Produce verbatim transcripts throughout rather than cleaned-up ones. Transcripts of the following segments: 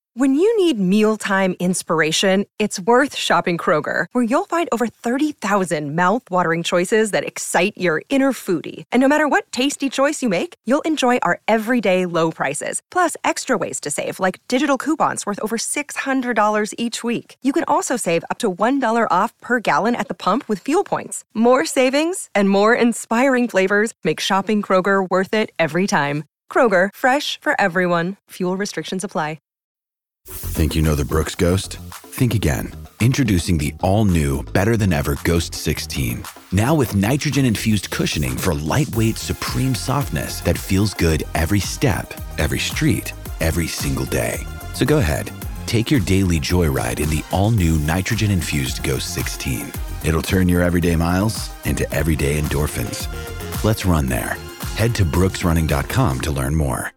When you need mealtime inspiration, it's worth shopping Kroger, where you'll find over thirty thousand mouth-watering choices that excite your inner foodie. And no matter what tasty choice you make, you'll enjoy our everyday low prices, plus extra ways to save, like digital coupons worth over six hundred dollars each week. You can also save up to one dollar off per gallon at the pump with fuel points. More savings and more inspiring flavors make shopping Kroger worth it every time. Kroger, fresh for everyone. Fuel restrictions apply. Think you know the Brooks Ghost? Think again. Introducing the all-new, better-than-ever Ghost sixteen. Now with nitrogen-infused cushioning for lightweight, supreme softness that feels good every step, every street, every single day. So go ahead, take your daily joyride in the all-new nitrogen-infused Ghost sixteen. It'll turn your everyday miles into everyday endorphins. Let's run there. Head to brooks running dot com to learn more.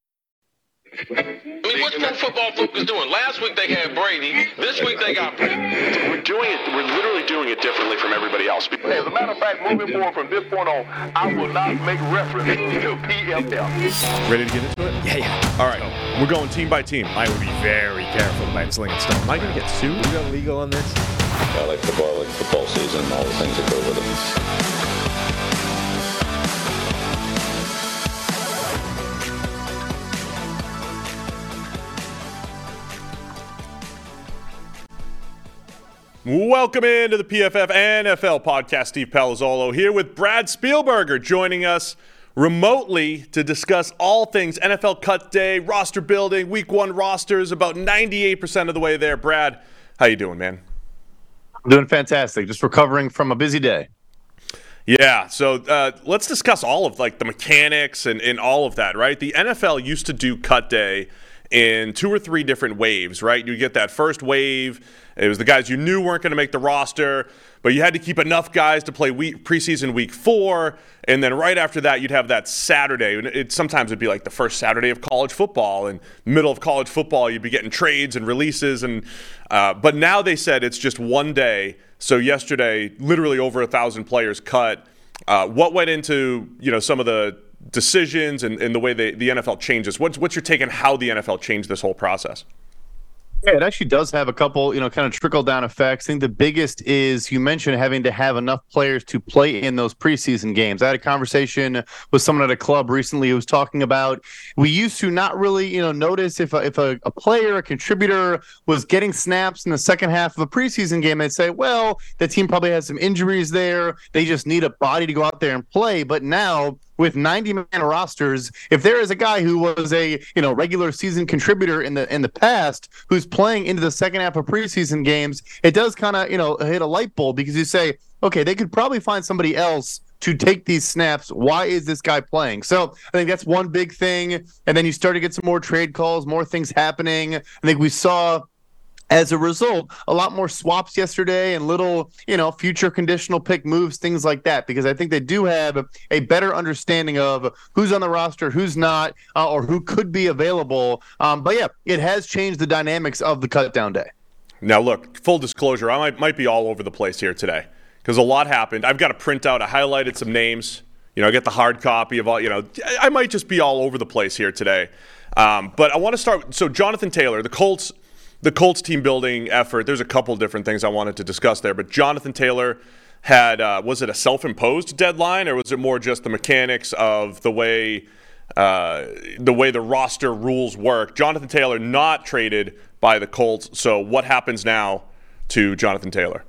I mean, what's Pro Football Focus doing? Last week they had Brady. This week they got Brady. We're doing it. We're literally doing it differently from everybody else. As a matter of fact, moving forward from this point on, I will not make reference to P F L. Ready to get into it? Yeah, yeah. All right. So, we're going team by team. I would be very careful about slinging stuff. Am I going to get sued? We got legal on this? I like football, I like football season, and all the things that go with it. Welcome into the P F F N F L podcast. Steve Palazzolo here with Brad Spielberger joining us remotely to discuss all things N F L Cut Day, roster building, week one rosters, about ninety-eight percent of the way there. Brad, how you doing, man? I'm doing fantastic. Just recovering from a busy day. Yeah, so uh, let's discuss all of like the mechanics and, and all of that, right? The N F L used to do Cut Day in two or three different waves, right? You get that first wave. It was the guys you knew weren't going to make the roster, but you had to keep enough guys to play week, preseason week four. And then right after that, you'd have that Saturday. And it, sometimes it'd be like the first Saturday of college football. And middle of college football, you'd be getting trades and releases. And uh, but now they said it's just one day. So yesterday, literally over a thousand players cut. Uh, what went into, you know, some of the decisions and, and the way they, the N F L changes? What's, what's your take on how the N F L changed this whole process? Yeah, it actually does have a couple, you know, kind of trickle-down effects. I think the biggest is you mentioned having to have enough players to play in those preseason games. I had a conversation with someone at a club recently who was talking about we used to not really, you know, notice if a, if a, a player, a contributor was getting snaps in the second half of a preseason game. They'd say, well, the team probably has some injuries there. They just need a body to go out there and play. But now, with ninety-man rosters, if there is a guy who was a you know regular season contributor in the in the past who's playing into the second half of preseason games, it does kind of you know hit a light bulb because you say, okay, they could probably find somebody else to take these snaps. Why is this guy playing? So I think that's one big thing. And then you start to get some more trade calls, more things happening. I think we saw, as a result, a lot more swaps yesterday and little, you know, future conditional pick moves, things like that, because I think they do have a better understanding of who's on the roster, who's not, uh, or who could be available. Um, but, yeah, it has changed the dynamics of the cut down day. Now, look, full disclosure, I might, might be all over the place here today because a lot happened. I've got a printout. I highlighted some names. You know, I get the hard copy of all, you know, I might just be all over the place here today. Um, but I want to start. So Jonathan Taylor, the Colts – The Colts team building effort, there's a couple different things I wanted to discuss there, but Jonathan Taylor had, uh, was it a self-imposed deadline or was it more just the mechanics of the way uh, the way the roster rules work? Jonathan Taylor not traded by the Colts, so what happens now to Jonathan Taylor?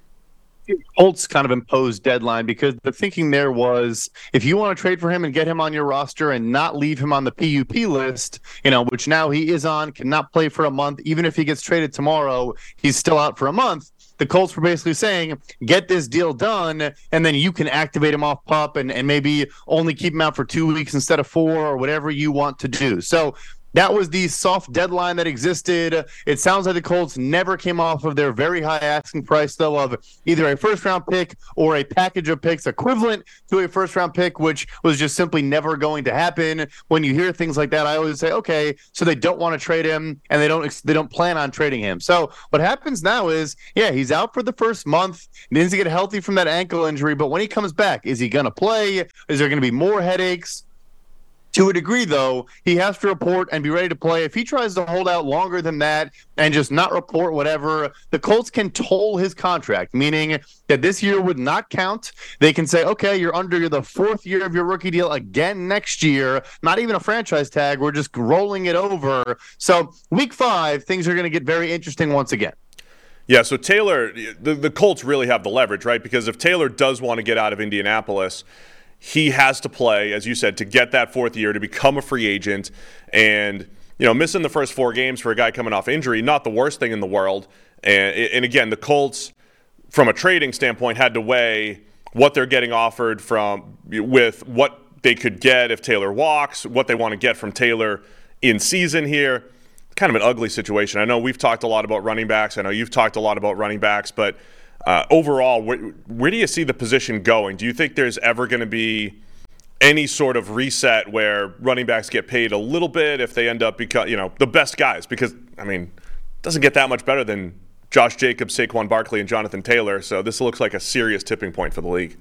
Colts kind of imposed deadline because the thinking there was if you want to trade for him and get him on your roster and not leave him on the P U P list, you know, which now he is on, cannot play for a month. Even if he gets traded tomorrow, he's still out for a month. The Colts were basically saying, get this deal done, and then you can activate him off P U P and, and maybe only keep him out for two weeks instead of four or whatever you want to do. So that was the soft deadline that existed. It sounds like the Colts never came off of their very high asking price, though, of either a first-round pick or a package of picks equivalent to a first-round pick, which was just simply never going to happen. When you hear things like that, I always say, okay, so they don't want to trade him, and they don't they don't plan on trading him. So what happens now is, yeah, he's out for the first month. He needs to get healthy from that ankle injury, but when he comes back, is he going to play? Is there going to be more headaches? To a degree, though, he has to report and be ready to play. If he tries to hold out longer than that and just not report whatever, the Colts can toll his contract, meaning that this year would not count. They can say, okay, you're under the fourth year of your rookie deal again next year. Not even a franchise tag. We're just rolling it over. So week five, things are going to get very interesting once again. Yeah, so Taylor, the, the Colts really have the leverage, right? Because if Taylor does want to get out of Indianapolis, he has to play, as you said, to get that fourth year, to become a free agent. And, you know, missing the first four games for a guy coming off injury, not the worst thing in the world. And, and again, the Colts, from a trading standpoint, had to weigh what they're getting offered from with what they could get if Taylor walks, what they want to get from Taylor in season here. Kind of an ugly situation. I know we've talked a lot about running backs. I know you've talked a lot about running backs, but Uh, overall, where, where do you see the position going? Do you think there's ever going to be any sort of reset where running backs get paid a little bit if they end up become, you know, the best guys? Because, I mean, it doesn't get that much better than Josh Jacobs, Saquon Barkley, and Jonathan Taylor. So this looks like a serious tipping point for the league.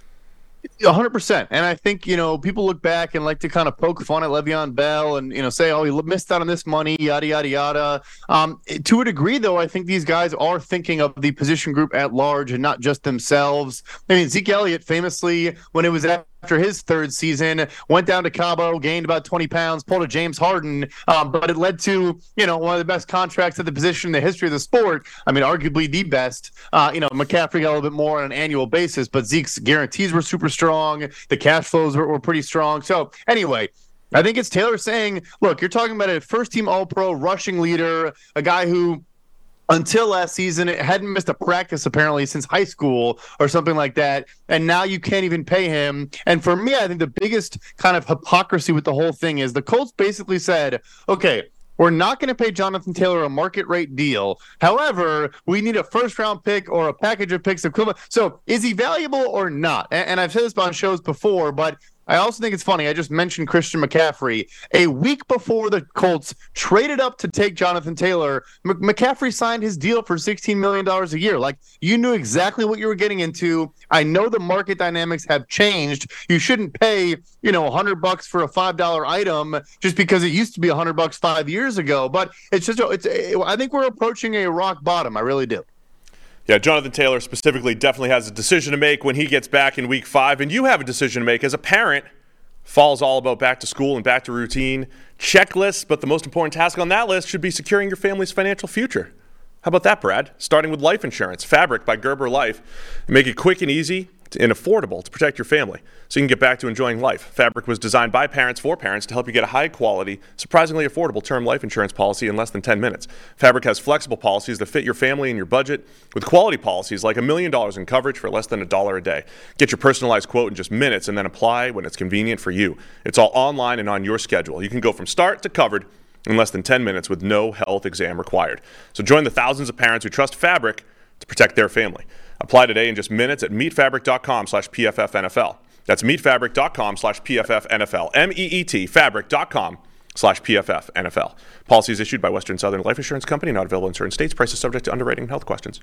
one hundred percent. And I think, you know, people look back and like to kind of poke fun at Le'Veon Bell and, you know, say, oh, he missed out on this money, yada, yada, yada. Um, to a degree, though, I think these guys are thinking of the position group at large and not just themselves. I mean, Zeke Elliott famously, when it was after his third season, went down to Cabo, gained about twenty pounds, pulled a James Harden, um, but it led to, you know, one of the best contracts at the position in the history of the sport. I mean, arguably the best. Uh, you know, McCaffrey got a little bit more on an annual basis, but Zeke's guarantees were super strong. The cash flows were, were pretty strong. So anyway, I think it's Taylor saying, look, you're talking about a first-team All-Pro rushing leader, a guy who until last season hadn't missed a practice apparently since high school or something like that, and now you can't even pay him. And for me, I think the biggest kind of hypocrisy with the whole thing is the Colts basically said, okay, we're not going to pay Jonathan Taylor a market rate deal. However, we need a first round pick or a package of picks equivalent. So is he valuable or not? And, and I've said this on shows before, but I also think it's funny. I just mentioned Christian McCaffrey. A week before the Colts traded up to take Jonathan Taylor, M- McCaffrey signed his deal for sixteen million dollars a year. Like, you knew exactly what you were getting into. I know the market dynamics have changed. You shouldn't pay, you know, one hundred bucks for a five dollar item just because it used to be one hundred bucks five years ago. But it's just, it's. I think we're approaching a rock bottom. I really do. Yeah, Jonathan Taylor specifically definitely has a decision to make when he gets back in week five. And you have a decision to make as a parent. Fall's all about back to school and back to routine. Checklists, but the most important task on that list should be securing your family's financial future. How about that, Brad? Starting with life insurance. Fabric by Gerber Life. Make it quick and easy and affordable to protect your family so you can get back to enjoying life. Fabric was designed by parents for parents to help you get a high-quality, surprisingly affordable term life insurance policy in less than ten minutes. Fabric has flexible policies that fit your family and your budget with quality policies like a million dollars in coverage for less than a dollar a day. Get your personalized quote in just minutes and then apply when it's convenient for you. It's all online and on your schedule. You can go from start to covered in less than ten minutes with no health exam required. So join the thousands of parents who trust Fabric to protect their family. Apply today in just minutes at meetfabric.com slash PFFNFL. That's meetfabric.com slash PFFNFL. M E E T, fabric.com slash PFFNFL. Policies issued by Western Southern Life Insurance Company, not available in certain states. Prices subject to underwriting and health questions.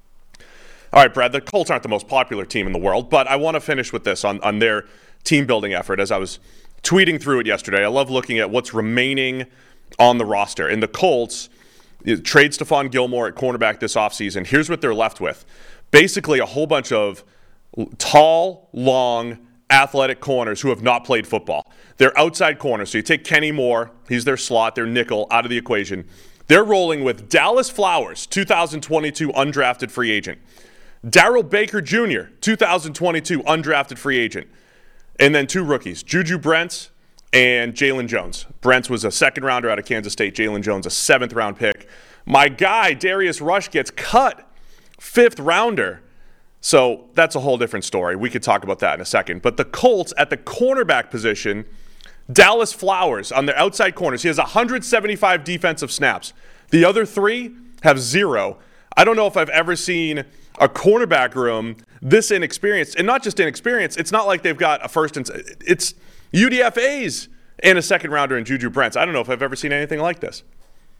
All right, Brad, the Colts aren't the most popular team in the world, but I want to finish with this on, on their team-building effort. As I was tweeting through it yesterday, I love looking at what's remaining on the roster. And the Colts trade Stephon Gilmore at cornerback this offseason. Here's what they're left with. Basically a whole bunch of tall, long, athletic corners who have not played football. They're outside corners. So you take Kenny Moore, he's their slot, their nickel, out of the equation. They're rolling with Dallas Flowers, two thousand twenty-two undrafted free agent. Darrell Baker Junior, two thousand twenty-two undrafted free agent. And then two rookies, Juju Brents and Jalen Jones. Brents was a second rounder out of Kansas State. Jalen Jones, a seventh round pick. My guy, Darius Rush, gets cut. Fifth rounder. So that's a whole different story. We could talk about that in a second. But the Colts at the cornerback position, Dallas Flowers on their outside corners. He has one hundred seventy-five defensive snaps. The other three have zero. I don't know if I've ever seen a cornerback room this inexperienced. And not just inexperienced. It's not like they've got a first and it's U D F As and a second rounder in Juju Brents. I don't know if I've ever seen anything like this.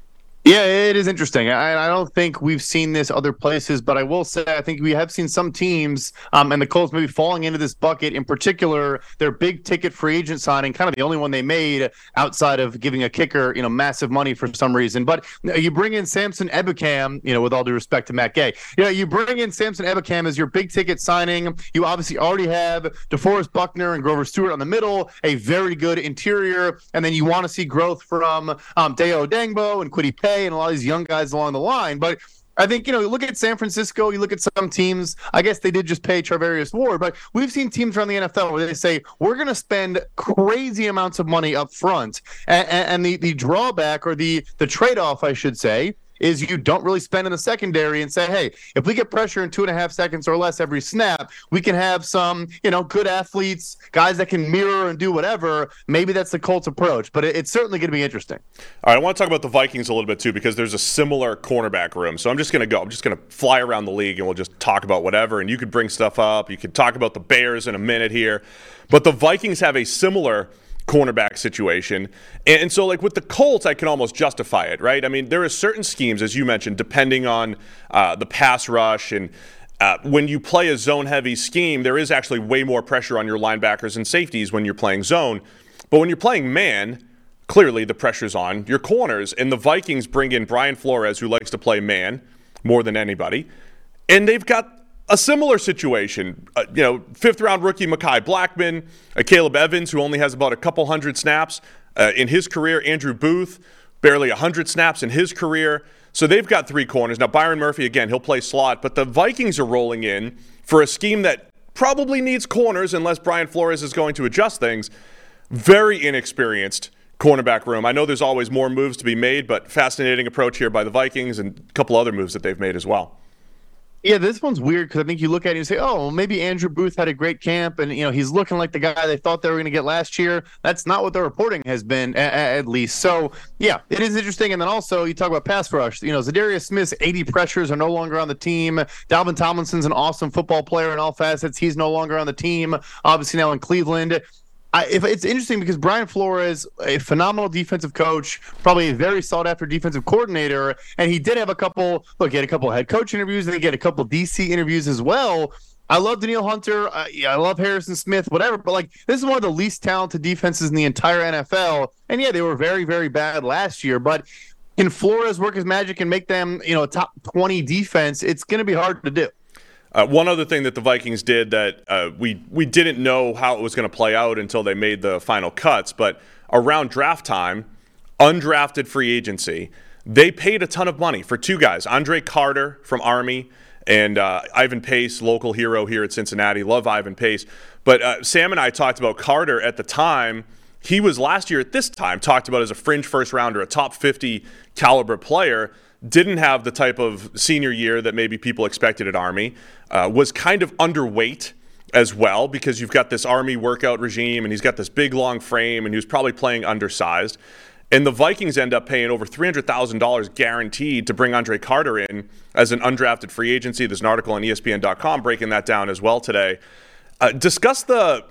Yeah, it is interesting. I, I don't think we've seen this other places, but I will say I think we have seen some teams, um, and the Colts maybe falling into this bucket. In particular, their big ticket free agent signing, kind of the only one they made outside of giving a kicker, you know, massive money for some reason. But you bring in Samson Ebukam, you know, with all due respect to Matt Gay, you know, you bring in Samson Ebukam as your big ticket signing. You obviously already have DeForest Buckner and Grover Stewart on the middle, a very good interior, and then you want to see growth from um, Deo Dangbo and Kwity Paye and a lot of these young guys along the line. But I think, you know, you look at San Francisco, you look at some teams, I guess they did just pay Charvarius Ward, but we've seen teams around the N F L where they say, we're going to spend crazy amounts of money up front. And, and the, the drawback or the, the trade-off, I should say, is you don't really spend in the secondary and say, hey, if we get pressure in two and a half seconds or less every snap, we can have some, you know, good athletes, guys that can mirror and do whatever. Maybe that's the Colts approach, but it, it's certainly going to be interesting. All right, I want to talk about the Vikings a little bit too, because there's a similar cornerback room. So I'm just going to go. I'm just going to fly around the league and we'll just talk about whatever. And you could bring stuff up. You could talk about the Bears in a minute here. But the Vikings have a similar cornerback situation. And, and so like with the Colts, I can almost justify it, right? I mean, there are certain schemes, as you mentioned, depending on uh, the pass rush. And uh, when you play a zone-heavy scheme, there is actually way more pressure on your linebackers and safeties when you're playing zone. But when you're playing man, clearly the pressure's on your corners. And the Vikings bring in Brian Flores, who likes to play man more than anybody. And they've got a similar situation, uh, you know, fifth-round rookie Mekhi Blackman, uh, Caleb Evans, who only has about a couple hundred snaps uh, in his career, Andrew Booth, barely one hundred snaps in his career. So they've got three corners. Now, Byron Murphy, again, he'll play slot, but the Vikings are rolling in for a scheme that probably needs corners unless Brian Flores is going to adjust things. Very inexperienced cornerback room. I know there's always more moves to be made, but fascinating approach here by the Vikings and a couple other moves that they've made as well. Yeah, this one's weird because I think you look at it and you say, oh, well, maybe Andrew Booth had a great camp and, you know, he's looking like the guy they thought they were going to get last year. That's not what the reporting has been, a- a- at least. So, yeah, it is interesting. And then also you talk about pass rush. You know, Zadarius Smith's eighty pressures are no longer on the team. Dalvin Tomlinson's an awesome football player in all facets. He's no longer on the team, obviously now in Cleveland. I, if it's interesting because Brian Flores, a phenomenal defensive coach, probably a very sought-after defensive coordinator, and he did have a couple, look, he had a couple head coach interviews, and he had a couple D C interviews as well. I love Danielle Hunter. Uh, yeah, I love Harrison Smith, whatever, but, like, this is one of the least talented defenses in the entire N F L, and, yeah, they were very, very bad last year, but can Flores work his magic and make them, you know, a top twenty defense? It's going to be hard to do. Uh, one other thing that the Vikings did that uh, we we didn't know how it was going to play out until they made the final cuts, but around draft time, undrafted free agency, they paid a ton of money for two guys, Andre Carter from Army and uh, Ivan Pace, local hero here at Cincinnati. Love Ivan Pace. But uh, Sam and I talked about Carter at the time. He was last year at this time talked about as a fringe first rounder, a top fifty caliber player. Didn't have the type of senior year that maybe people expected at Army, uh, was kind of underweight as well because you've got this Army workout regime and he's got this big, long frame and he was probably playing undersized. And the Vikings end up paying over three hundred thousand dollars guaranteed to bring Andre Carter in as an undrafted free agency. There's an article on E S P N dot com breaking that down as well today. Uh, discuss the...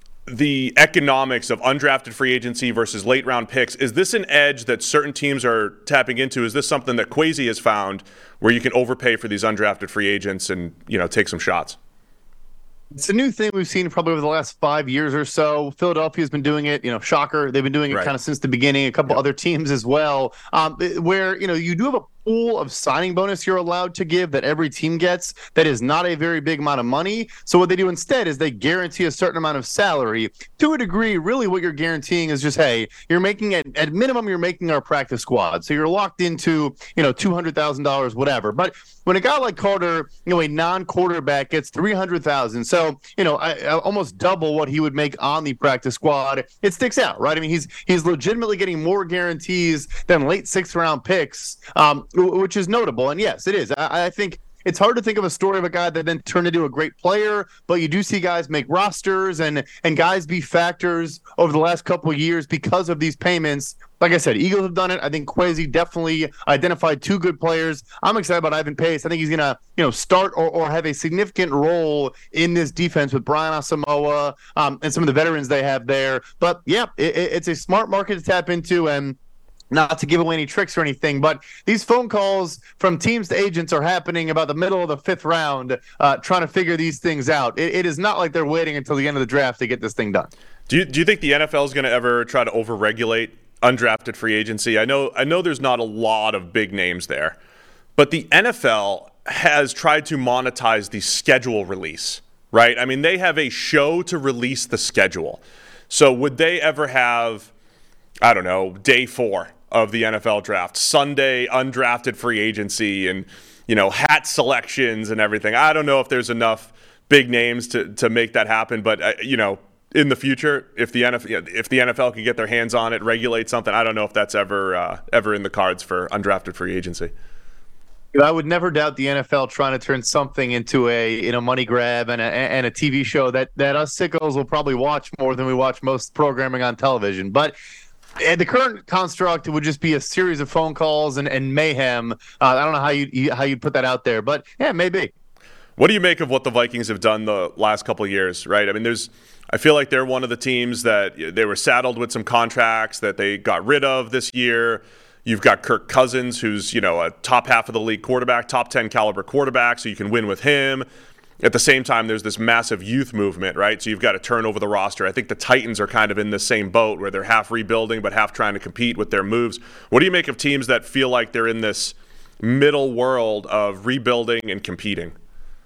the economics of undrafted free agency versus late round picks. Is this an edge that certain teams are tapping into? Is this something that Kwesi has found where you can overpay for these undrafted free agents and, you know, take some shots? It's a new thing we've seen probably over the last five years or so. Philadelphia's been doing it, you know, shocker. They've been doing it right. kind of since the beginning. A couple yep. other teams as well, um, where, you know, you do have a pool of signing bonus you're allowed to give that every team gets that is not a very big amount of money. So what they do instead is they guarantee a certain amount of salary. To a degree, really what you're guaranteeing is just, hey, you're making, at, at minimum, you're making our practice squad. So you're locked into, you know, two hundred thousand dollars, whatever. But when a guy like Carter, you know, a non-quarterback gets three hundred thousand dollars, so, you know, I, I almost double what he would make on the practice squad, it sticks out, right? I mean, he's he's legitimately getting more guarantees than late sixth round picks, um, which is notable. And yes, it is. I, I think it's hard to think of a story of a guy that then turned into a great player, but you do see guys make rosters and and guys be factors over the last couple of years because of these payments. Like I said, Eagles have done it. I think Kwesi definitely identified two good players. I'm excited about Ivan Pace. I think he's going to, you know, start or, or have a significant role in this defense with Brian Asamoah um, and some of the veterans they have there. But, yeah, it, it's a smart market to tap into, and not to give away any tricks or anything, but these phone calls from teams to agents are happening about the middle of the fifth round, uh, trying to figure these things out. It, it is not like they're waiting until the end of the draft to get this thing done. Do you, do you think the N F L is going to ever try to overregulate undrafted free agency? I know I know there's not a lot of big names there, but the N F L has tried to monetize the schedule release, right? I mean, they have a show to release the schedule. So would they ever have, I don't know, day four of the N F L draft, Sunday undrafted free agency, and, you know, hat selections and everything? I don't know if there's enough big names to, to make that happen, but, uh, you know, in the future, if the N F L, if the N F L could get their hands on it, regulate something, I don't know if that's ever uh, ever in the cards for undrafted free agency. I would never doubt the N F L trying to turn something into a you know money grab and a, and a T V show that, that us sickos will probably watch more than we watch most programming on television. But at the current construct, it would just be a series of phone calls and, and mayhem. Uh, I don't know how you how you'd put that out there, but yeah, maybe. What do you make of what the Vikings have done the last couple of years, right? I mean, there's I feel like they're one of the teams that they were saddled with some contracts that they got rid of this year. You've got Kirk Cousins, who's, you know, a top half of the league quarterback, top ten caliber quarterback, so you can win with him. At the same time, there's this massive youth movement, right? So you've got to turn over the roster. I think the Titans are kind of in the same boat where they're half rebuilding but half trying to compete with their moves. What do you make of teams that feel like they're in this middle world of rebuilding and competing?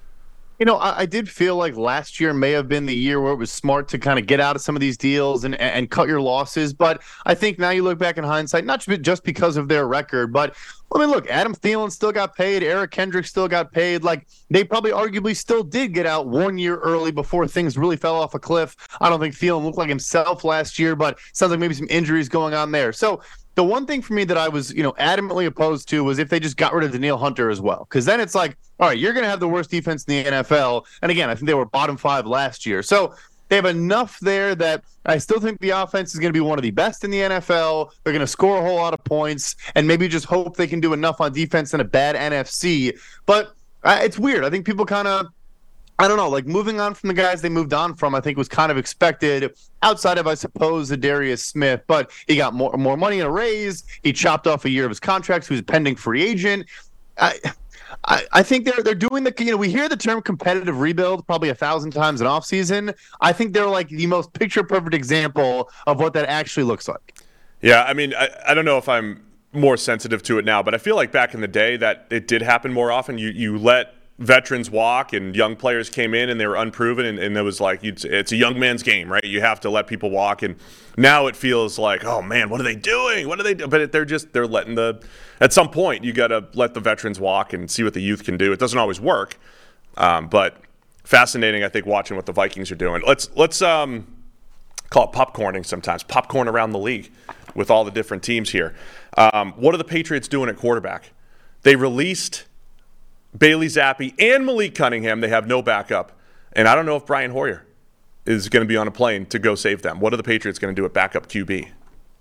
You know, I, I did feel like last year may have been the year where it was smart to kind of get out of some of these deals and, and cut your losses. But I think now you look back in hindsight, not just because of their record, but I mean, look, Adam Thielen still got paid. Eric Kendricks still got paid. Like, they probably arguably still did get out one year early before things really fell off a cliff. I don't think Thielen looked like himself last year, but sounds like maybe some injuries going on there. So the one thing for me that I was, you know, adamantly opposed to was if they just got rid of Danielle Hunter as well. Because then it's like, all right, you're going to have the worst defense in the N F L. And again, I think they were bottom five last year. So they have enough there that I still think the offense is going to be one of the best in the N F L. They're going to score a whole lot of points and maybe just hope they can do enough on defense in a bad N F C. But uh, it's weird. I think people kind of, I don't know, like moving on from the guys they moved on from, I think was kind of expected outside of, I suppose, the Darius Smith. But he got more more money in a raise. He chopped off a year of his contracts. He was a pending free agent. I, I, I think they're they're doing the, you know, we hear the term competitive rebuild probably a thousand times in offseason. I think they're like the most picture-perfect example of what that actually looks like. Yeah, I mean, I, I don't know if I'm more sensitive to it now, but I feel like back in the day that it did happen more often. You you let veterans walk and young players came in and they were unproven, and, and it was like, you'd, it's a young man's game, right? You have to let people walk. And now it feels like, oh man, what are they doing? What are they doing? But they're just, they're letting the, at some point you got to let the veterans walk and see what the youth can do. It doesn't always work. Um, but fascinating, I think, watching what the Vikings are doing. Let's, let's um, call it popcorning sometimes, popcorn around the league with all the different teams here. Um, what are the Patriots doing at quarterback? They released Bailey Zappi and Malik Cunningham. They have no backup. And I don't know if Brian Hoyer is going to be on a plane to go save them. What are the Patriots going to do at backup Q B?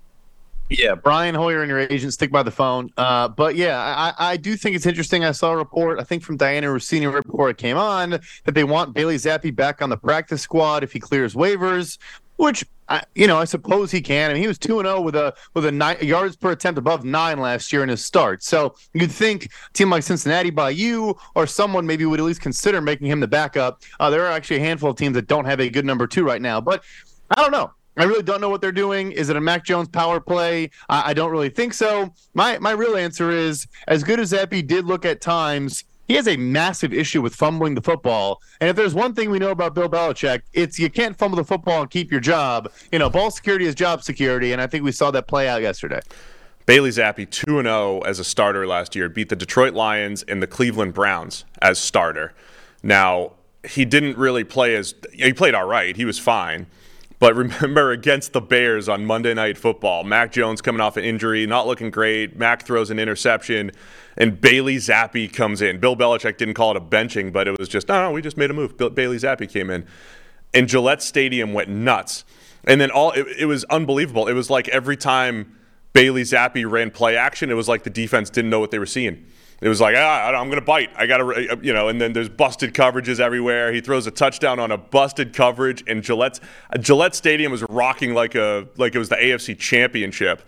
Yeah, Brian Hoyer and your agent, stick by the phone. Uh, but yeah, I, I do think it's interesting. I saw a report, I think from Diana Rossini right before it came on, that they want Bailey Zappi back on the practice squad if he clears waivers, which, I, you know, I suppose he can. I mean, he was two and oh with a with a nine yards per attempt above nine last year in his start. So you'd think a team like Cincinnati by you or someone maybe would at least consider making him the backup. Uh, there are actually a handful of teams that don't have a good number two right now. But I don't know. I really don't know what they're doing. Is it a Mac Jones power play? I, I don't really think so. My my real answer is, as good as Zappi did look at times, he has a massive issue with fumbling the football. And if there's one thing we know about Bill Belichick, it's you can't fumble the football and keep your job. You know, ball security is job security, and I think we saw that play out yesterday. Bailey Zappi, two and oh as a starter last year, beat the Detroit Lions and the Cleveland Browns as starter. Now, he didn't really play as – he played all right. He was fine. But remember, against the Bears on Monday Night Football, Mac Jones coming off an injury, not looking great. Mac throws an interception, and Bailey Zappi comes in. Bill Belichick didn't call it a benching, but it was just, no, no, we just made a move. Bailey Zappi came in. And Gillette Stadium went nuts. And then all it, it was unbelievable. It was like every time Bailey Zappi ran play action, it was like the defense didn't know what they were seeing. It was like, ah, I'm going to bite. I got to, you know, and then there's busted coverages everywhere. He throws a touchdown on a busted coverage, and Gillette, Gillette Stadium was rocking like a like it was the A F C Championship.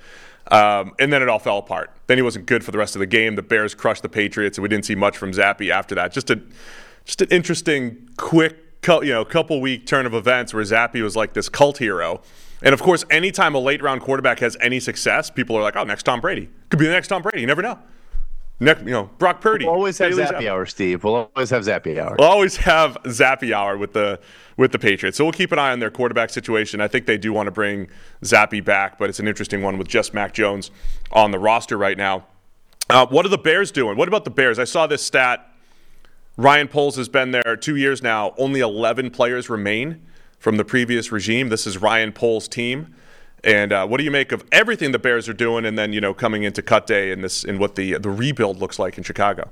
Um, and then it all fell apart. Then he wasn't good for the rest of the game. The Bears crushed the Patriots, and we didn't see much from Zappe after that. Just a, just an interesting, quick, you know, couple week turn of events where Zappe was like this cult hero. And of course, anytime a late round quarterback has any success, people are like, "Oh, next Tom Brady could be the next Tom Brady." You never know. Next, you know, Brock Purdy. We'll always have Bailey Zappe Zappe. hour, Steve. We'll always have Zappe hour. We'll always have Zappe hour with the with the Patriots. So we'll keep an eye on their quarterback situation. I think they do want to bring Zappe back, but it's an interesting one with just Mac Jones on the roster right now. Uh, what are the Bears doing? What about the Bears? I saw this stat. Ryan Poles has been there two years now. Only eleven players remain from the previous regime. This is Ryan Poles' team. And uh, what do you make of everything the Bears are doing, and then, you know, coming into cut day and this and what the the rebuild looks like in Chicago?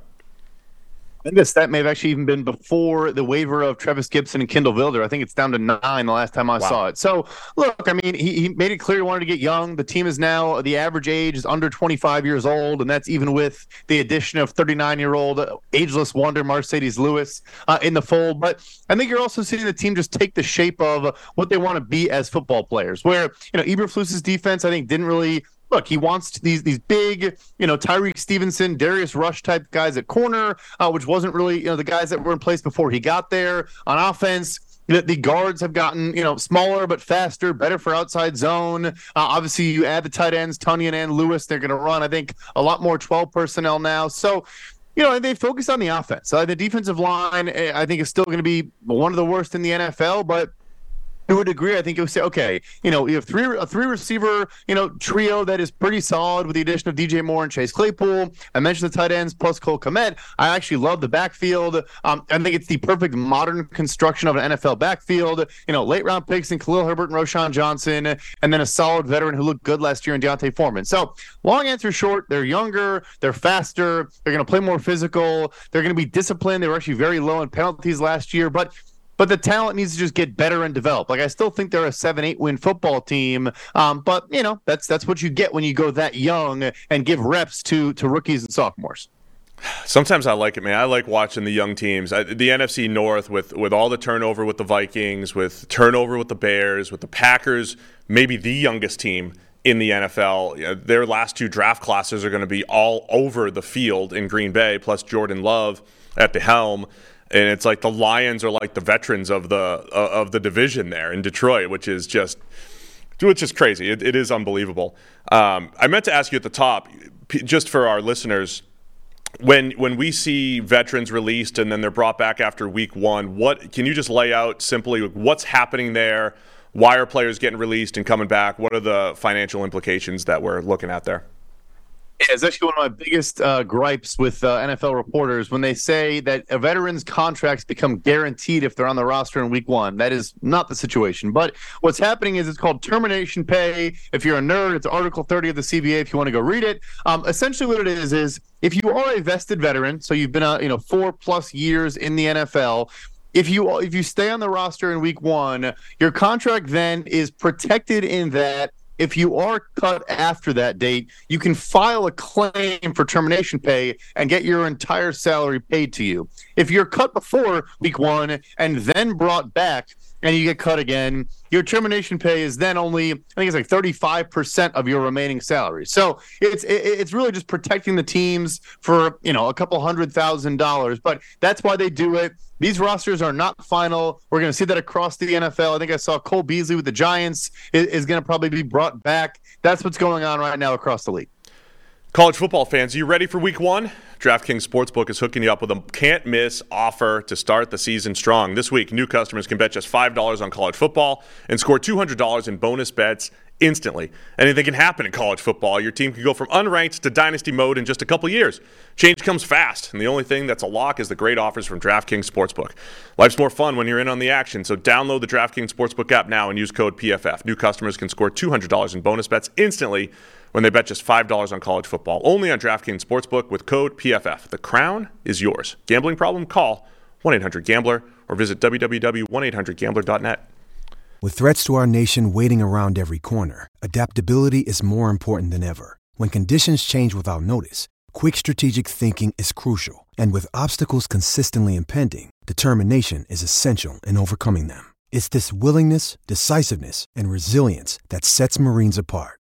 I think this stat may have actually even been before the waiver of Travis Gibson and Kendall Vilder. I think it's down to nine the last time I wow. saw it. So, look, I mean, he, he made it clear he wanted to get young. The team is now, the average age is under twenty-five years old, and that's even with the addition of thirty-nine-year-old ageless wonder Mercedes Lewis uh, in the fold. But I think you're also seeing the team just take the shape of what they want to be as football players, where, you know, Eberflus's defense, I think, didn't really – look, he wants these these big, you know, Tyreek Stevenson, Darius Rush type guys at corner, uh, which wasn't really, you know, the guys that were in place before he got there. On offense, the, the guards have gotten, you know, smaller but faster, better for outside zone. Uh, obviously, you add the tight ends, Tonyan and Lewis. They're going to run, I think, a lot more twelve personnel now. So, you know, they focus on the offense. Uh, the defensive line, I think, is still going to be one of the worst in the N F L, but to a degree, I think it would say, okay, you know, you have three a three receiver, you know, trio that is pretty solid with the addition of D J Moore and Chase Claypool. I mentioned the tight ends plus Cole Kmet. I actually love the backfield. Um, I think it's the perfect modern construction of an N F L backfield. You know, late round picks in Khalil Herbert and Roshan Johnson, and then a solid veteran who looked good last year in Deontay Foreman. So, long answer short, they're younger, they're faster, they're going to play more physical, they're going to be disciplined. They were actually very low in penalties last year, but But the talent needs to just get better and develop. Like, I still think they're a seven, eight win football team. Um, but, you know, that's that's what you get when you go that young and give reps to to rookies and sophomores. Sometimes I like it, man. I like watching the young teams. I, the N F C North with, with all the turnover with the Vikings, with turnover with the Bears, with the Packers, maybe the youngest team in the N F L. You know, their last two draft classes are going to be all over the field in Green Bay, plus Jordan Love at the helm. And it's like the Lions are like the veterans of the uh, of the division there in Detroit, which is just which is crazy. It, it is unbelievable. Um, I meant to ask you at the top, just for our listeners, when when we see veterans released and then they're brought back after week one, what can you just lay out simply what's happening there? Why are players getting released and coming back? What are the financial implications that we're looking at there? Yeah, it's actually one of my biggest uh, gripes with uh, N F L reporters when they say that a veteran's contracts become guaranteed if they're on the roster in week one. That is not the situation. But what's happening is it's called termination pay. If you're a nerd, it's Article thirty of the C B A if you want to go read it. Um, essentially what it is is if you are a vested veteran, so you've been a, you know four plus years in the N F L, If you if you stay on the roster in week one, your contract then is protected in that if you are cut after that date, you can file a claim for termination pay and get your entire salary paid to you. If you're cut before week one and then brought back and you get cut again, your termination pay is then only, I think it's like thirty-five percent of your remaining salary. So it's it's really just protecting the teams for, you know, a couple hundred thousand dollars. But that's why they do it. These rosters are not final. We're going to see that across the N F L. I think I saw Cole Beasley with the Giants is, is going to probably be brought back. That's what's going on right now across the league. College football fans, are you ready for week one? DraftKings Sportsbook is hooking you up with a can't-miss offer to start the season strong. This week, new customers can bet just five dollars on college football and score two hundred dollars in bonus bets instantly. Anything can happen in college football. Your team can go from unranked to dynasty mode in just a couple years. Change comes fast, and the only thing that's a lock is the great offers from DraftKings Sportsbook. Life's more fun when you're in on the action, so download the DraftKings Sportsbook app now and use code P F F. New customers can score two hundred dollars in bonus bets instantly when they bet just five dollars on college football. Only on DraftKings Sportsbook with code P F F. The crown is yours. Gambling problem? Call one eight hundred gambler or visit w w w dot one eight hundred gambler dot net. With threats to our nation waiting around every corner, adaptability is more important than ever. When conditions change without notice, quick strategic thinking is crucial. And with obstacles consistently impending, determination is essential in overcoming them. It's this willingness, decisiveness, and resilience that sets Marines apart.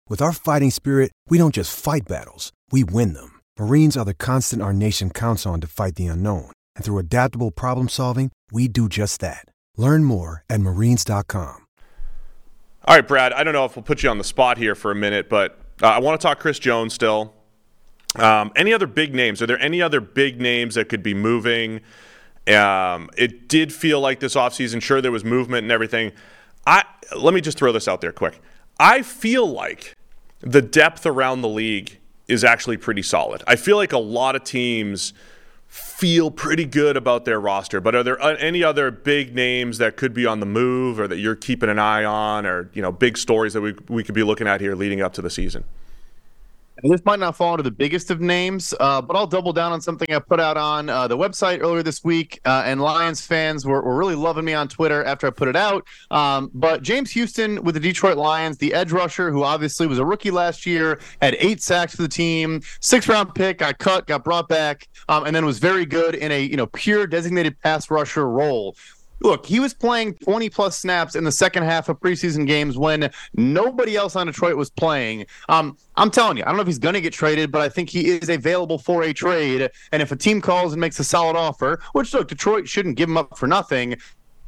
With our fighting spirit, we don't just fight battles, we win them. Marines are the constant our nation counts on to fight the unknown. And through adaptable problem solving, we do just that. Learn more at marines dot com. All right, Brad, I don't know if we'll put you on the spot here for a minute, but uh, I want to talk Chris Jones still. Um, any other big names? Are there any other big names that could be moving? Um, it did feel like this offseason, sure, there was movement and everything. I let me just throw this out there quick. I feel like the depth around the league is actually pretty solid. I feel like a lot of teams feel pretty good about their roster, but are there any other big names that could be on the move or that you're keeping an eye on, or, you know, big stories that we we could be looking at here leading up to the season? And this might not fall into the biggest of names, uh, but I'll double down on something I put out on uh, the website earlier this week, uh, and Lions fans were, were really loving me on Twitter after I put it out. Um, but James Houston with the Detroit Lions, the edge rusher, who obviously was a rookie last year, had eight sacks for the team, six-round pick, got cut, got brought back, um, and then was very good in a you know pure designated pass rusher role. Look, he was playing twenty-plus snaps in the second half of preseason games when nobody else on Detroit was playing. Um, I'm telling you, I don't know if he's going to get traded, but I think he is available for a trade. And if a team calls and makes a solid offer, which, look, Detroit shouldn't give him up for nothing.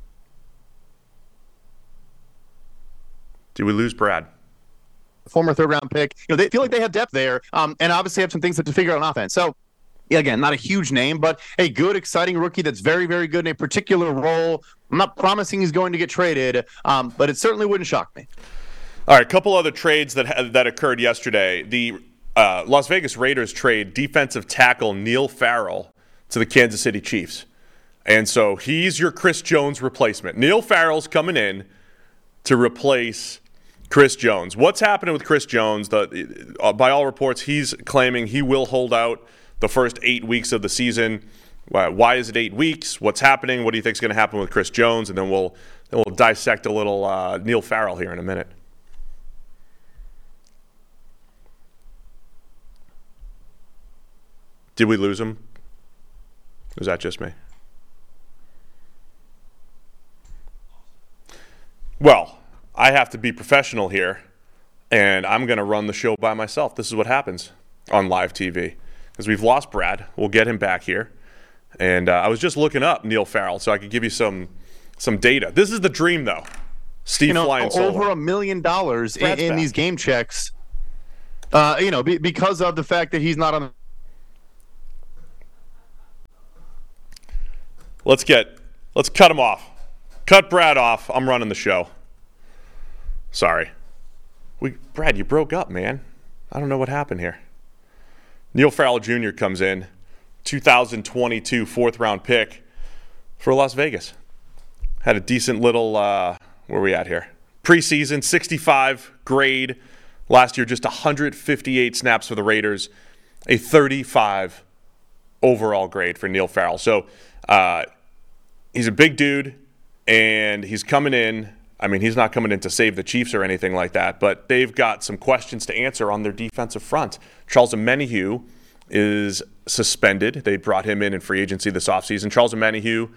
Did we lose Brad? Former third-round pick. You know, they feel like they have depth there, um, and obviously have some things to figure out on offense. So, yeah, again, not a huge name, but a good, exciting rookie that's very, very good in a particular role. I'm not promising he's going to get traded, um, but it certainly wouldn't shock me. All right, a couple other trades that that occurred yesterday. The uh, Las Vegas Raiders trade defensive tackle Neil Farrell to the Kansas City Chiefs. And so he's your Chris Jones replacement. Neil Farrell's coming in to replace Chris Jones. What's happening with Chris Jones? The, uh, by all reports, he's claiming he will hold out the first eight weeks of the season. Why is it eight weeks? What's happening? What do you think is going to happen with Chris Jones? And then we'll then we'll dissect a little uh, Neil Farrell here in a minute. Did we lose him? Was that just me? Well, I have to be professional here, and I'm going to run the show by myself. This is what happens on live T V. Because we've lost Brad. We'll get him back here. And uh, I was just looking up Neil Farrell so I could give you some some data. This is the dream, though. Steve you know, flying solo. Over a million dollars in, in these game checks, uh, you know, be, because of the fact that he's not on the Let's get, let's cut him off. Cut Brad off. I'm running the show. Sorry. We, Brad, you broke up, man. I don't know what happened here. Neil Farrell Junior comes in, two thousand twenty-two fourth-round pick for Las Vegas. Had a decent little, uh, where are we at here? Preseason, sixty-five grade. Last year, just one hundred fifty-eight snaps for the Raiders. A thirty-five overall grade for Neil Farrell. So, uh, he's a big dude, and he's coming in. I mean, he's not coming in to save the Chiefs or anything like that, but they've got some questions to answer on their defensive front. Charles Omenihu is suspended. They brought him in in free agency this offseason. Charles Omenihu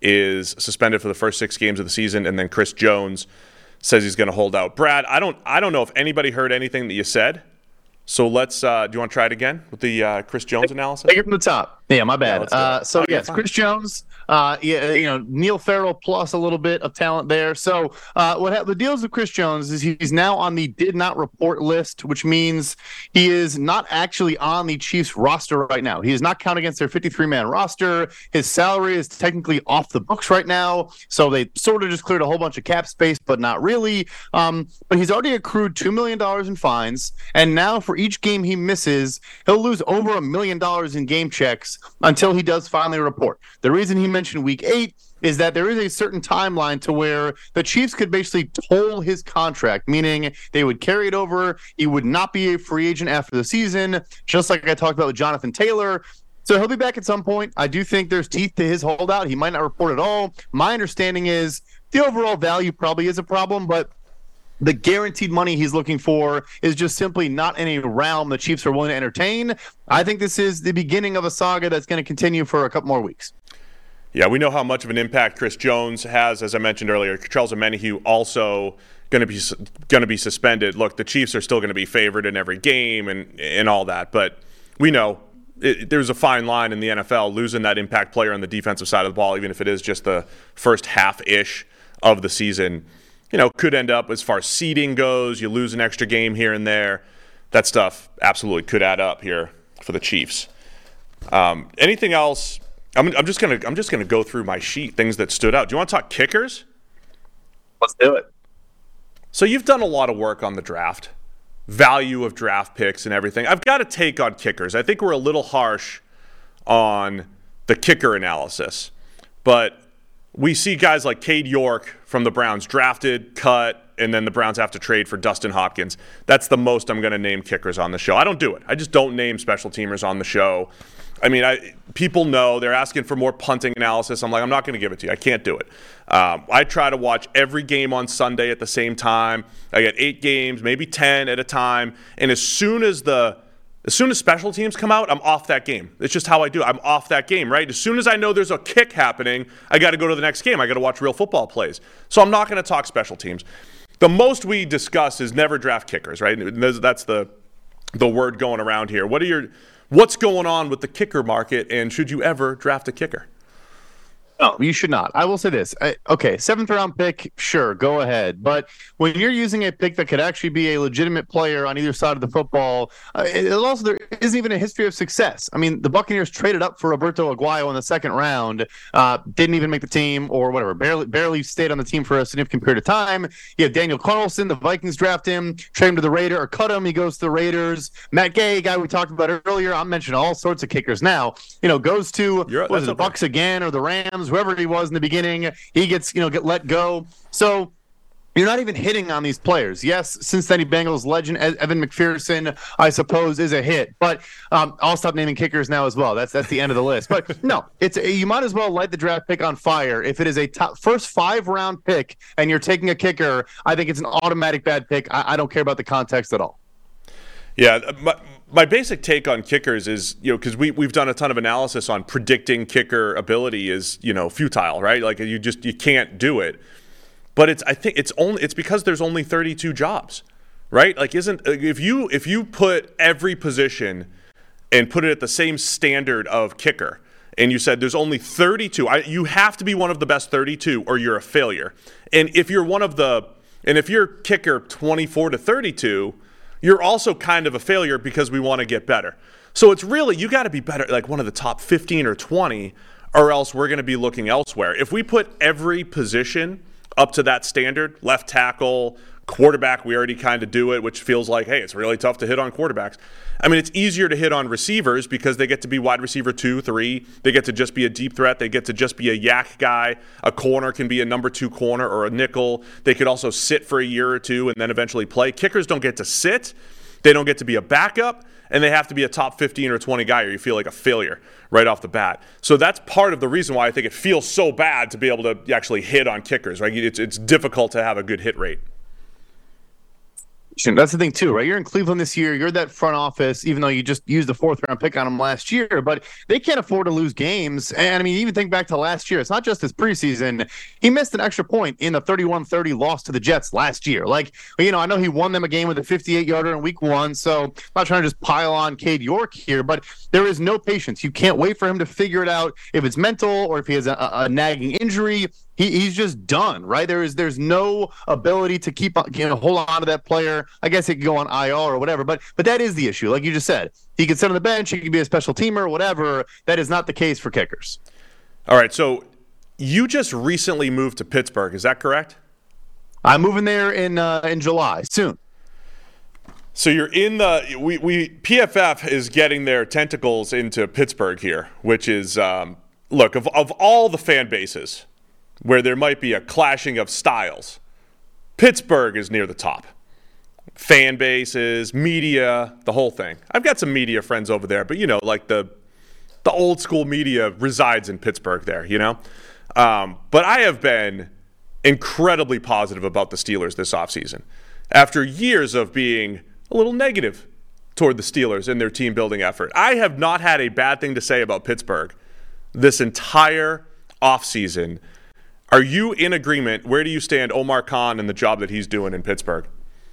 is suspended for the first six games of the season, and then Chris Jones says he's going to hold out. Brad, I don't I don't know if anybody heard anything that you said, so let's uh, – do you want to try it again with the uh, Chris Jones analysis? Take it from the top. Yeah, my bad. Yeah, uh, so, okay, yes, fine. Chris Jones, uh, yeah, you know, Neil Farrell plus a little bit of talent there. So, uh, what ha- the deal is with Chris Jones is he's now on the did not report list, which means he is not actually on the Chiefs roster right now. He is not counted against their fifty-three man roster. His salary is technically off the books right now. So, they sort of just cleared a whole bunch of cap space, but not really. Um, but he's already accrued two million dollars in fines. And now, for each game he misses, he'll lose over a million dollars in game checks until he does finally report. The reason he mentioned week eight is that there is a certain timeline to where the Chiefs could basically toll his contract, meaning they would carry it over. He would not be a free agent after the season, just like I talked about with Jonathan Taylor. So he'll be back at some point. I do think there's teeth to his holdout. He might not report at all. My understanding is the overall value probably is a problem, but the guaranteed money he's looking for is just simply not in a realm the Chiefs are willing to entertain. I think this is the beginning of a saga that's going to continue for a couple more weeks. Yeah, we know how much of an impact Chris Jones has. As I mentioned earlier, Charles Omenihu also going to be going to be suspended. Look, the Chiefs are still going to be favored in every game and and all that, but we know it, there's a fine line in the N F L losing that impact player on the defensive side of the ball, even if it is just the first half-ish of the season. You know, could end up as far as seeding goes. You lose an extra game here and there. That stuff absolutely could add up here for the Chiefs. Um, anything else? I'm, I'm just gonna I'm just gonna go through my sheet, things that stood out. Do you want to talk kickers? Let's do it. So you've done a lot of work on the draft, value of draft picks and everything. I've got a take on kickers. I think we're a little harsh on the kicker analysis, but we see guys like Cade York from the Browns drafted, cut, and then the Browns have to trade for Dustin Hopkins. That's the most I'm going to name kickers on the show. I don't do it. I just don't name special teamers on the show. I mean, I people know they're asking for more punting analysis. I'm like, I'm not going to give it to you. I can't do it. Um, I try to watch every game on Sunday at the same time. I get eight games, maybe ten at a time. And as soon as the as soon as special teams come out, I'm off that game. It's just how I do it. I'm off that game, right? As soon as I know there's a kick happening, I got to go to the next game. I got to watch real football plays. So I'm not going to talk special teams. The most we discuss is never draft kickers, right? That's the the word going around here. What are your What's going on with the kicker market, and should you ever draft a kicker? No, you should not. I will say this. I, okay, seventh round pick, sure, go ahead. But when you're using a pick that could actually be a legitimate player on either side of the football, uh, it, it also there isn't even a history of success. I mean, the Buccaneers traded up for Roberto Aguayo in the second round, uh, didn't even make the team or whatever, barely barely stayed on the team for a significant period of time. You have Daniel Carlson, the Vikings draft him, trade him to the Raiders, or cut him, he goes to the Raiders. Matt Gay, guy we talked about earlier, I'm mentioning all sorts of kickers now, you know, goes to You're, was it, the okay. Bucs again or the Rams, whoever he was in the beginning, he gets, you know, get let go. So you're not even hitting on these players. Yes, Cincinnati Bengals legend Evan McPherson, I suppose, is a hit. But um, I'll stop naming kickers now as well. That's that's the end of the list. But no, it's a, you might as well light the draft pick on fire. If it is a top, first five-round pick and you're taking a kicker, I think it's an automatic bad pick. I, I don't care about the context at all. Yeah, my, my basic take on kickers is, you know, because we, we've done a ton of analysis on predicting kicker ability is, you know, futile, right? Like you just, you can't do it. But it's, I think it's only, it's because there's only thirty-two jobs, right? Like isn't, if you, if you put every position and put it at the same standard of kicker, and you said there's only thirty-two, I, you have to be one of the best thirty-two or you're a failure. And if you're one of the, and if you're kicker twenty-four to thirty-two, you're also kind of a failure because we want to get better. So it's really, you got to be better, like one of the top fifteen or twenty, or else we're going to be looking elsewhere. If we put every position up to that standard, left tackle, quarterback, we already kind of do it, which feels like, hey, it's really tough to hit on quarterbacks. I mean, it's easier to hit on receivers because they get to be wide receiver two, three. They get to just be a deep threat. They get to just be a yak guy. A corner can be a number two corner or a nickel. They could also sit for a year or two and then eventually play. Kickers don't get to sit. They don't get to be a backup. And they have to be a top fifteen or twenty guy or you feel like a failure right off the bat. So that's part of the reason why I think it feels so bad to be able to actually hit on kickers, right? It's, it's difficult to have a good hit rate. That's the thing too, right? You're in Cleveland this year. You're that front office, even though you just used the fourth round pick on them last year, but they can't afford to lose games. And I mean, even think back to last year. It's not just his preseason. He missed an extra point in the thirty-one thirty loss to the Jets last year. Like, you know, I know he won them a game with a fifty-eight yarder in week one. So I'm not trying to just pile on Cade York here, but there is no patience. You can't wait for him to figure it out if it's mental or if he has a, a nagging injury. He, he's just done, right? There is there's no ability to keep you know hold on to that player. I guess he could go on I R or whatever, but but that is the issue. Like you just said, he could sit on the bench, he could be a special teamer or whatever. That is not the case for kickers. All right, so you just recently moved to Pittsburgh, is that correct? I'm moving there in uh, in July soon. So you're in the we we P F F is getting their tentacles into Pittsburgh here, which is um, look of of all the fan bases where there might be a clashing of styles, Pittsburgh is near the top. Fan bases, media, the whole thing. I've got some media friends over there, but you know, like the the old school media resides in Pittsburgh there, you know? Um, but I have been incredibly positive about the Steelers this offseason. After years of being a little negative toward the Steelers and their team building effort, I have not had a bad thing to say about Pittsburgh this entire offseason. Are you in agreement? Where do you stand, Omar Khan, and the job that he's doing in Pittsburgh?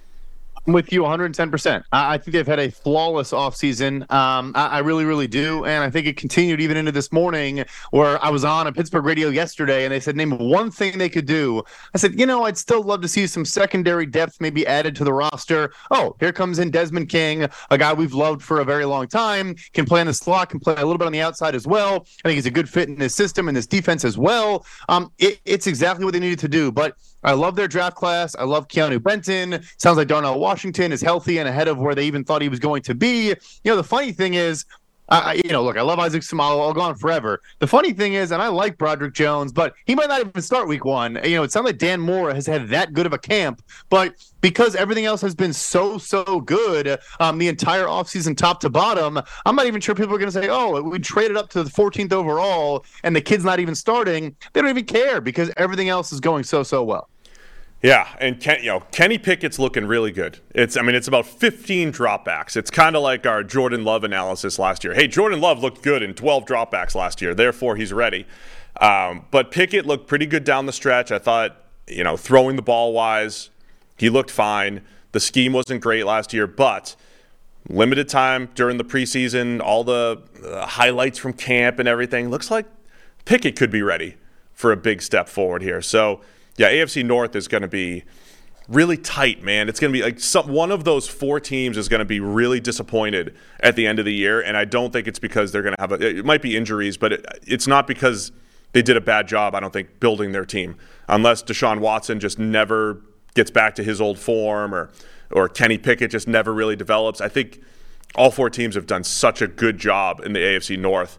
I'm with you one hundred ten percent. I think they've had a flawless offseason. Um, I, I really, really do. And I think it continued even into this morning where I was on a Pittsburgh radio yesterday and they said, name one thing they could do. I said, you know, I'd still love to see some secondary depth maybe added to the roster. Oh, here comes in Desmond King, a guy we've loved for a very long time, can play in the slot, can play a little bit on the outside as well. I think he's a good fit in this system and this defense as well. Um, it, it's exactly what they needed to do. But I love their draft class. I love Keanu Benton. Sounds like Darnell Washington is healthy and ahead of where they even thought he was going to be. You know, the funny thing is, I, you know, look, I love Isaac Seumalo. I'll go on forever. The funny thing is, and I like Broderick Jones, but he might not even start week one. You know, it sounds like Dan Moore has had that good of a camp, but because everything else has been so, so good um, the entire offseason top to bottom, I'm not even sure people are going to say, oh, we traded up to the fourteenth overall and the kid's not even starting. They don't even care because everything else is going so, so well. Yeah, and Ken, you know, Kenny Pickett's looking really good. It's, I mean, it's about fifteen dropbacks. It's kind of like our Jordan Love analysis last year. Hey, Jordan Love looked good in twelve dropbacks last year, therefore he's ready. Um, but Pickett looked pretty good down the stretch. I thought, you know, throwing the ball wise, he looked fine. The scheme wasn't great last year, but limited time during the preseason, all the uh, highlights from camp and everything, looks like Pickett could be ready for a big step forward here. So, yeah, A F C North is going to be really tight, man. It's going to be like some, one of those four teams is going to be really disappointed at the end of the year, and I don't think it's because they're going to have a – it might be injuries, but it, it's not because they did a bad job, I don't think, building their team, unless Deshaun Watson just never gets back to his old form or, or Kenny Pickett just never really develops. I think all four teams have done such a good job in the A F C North.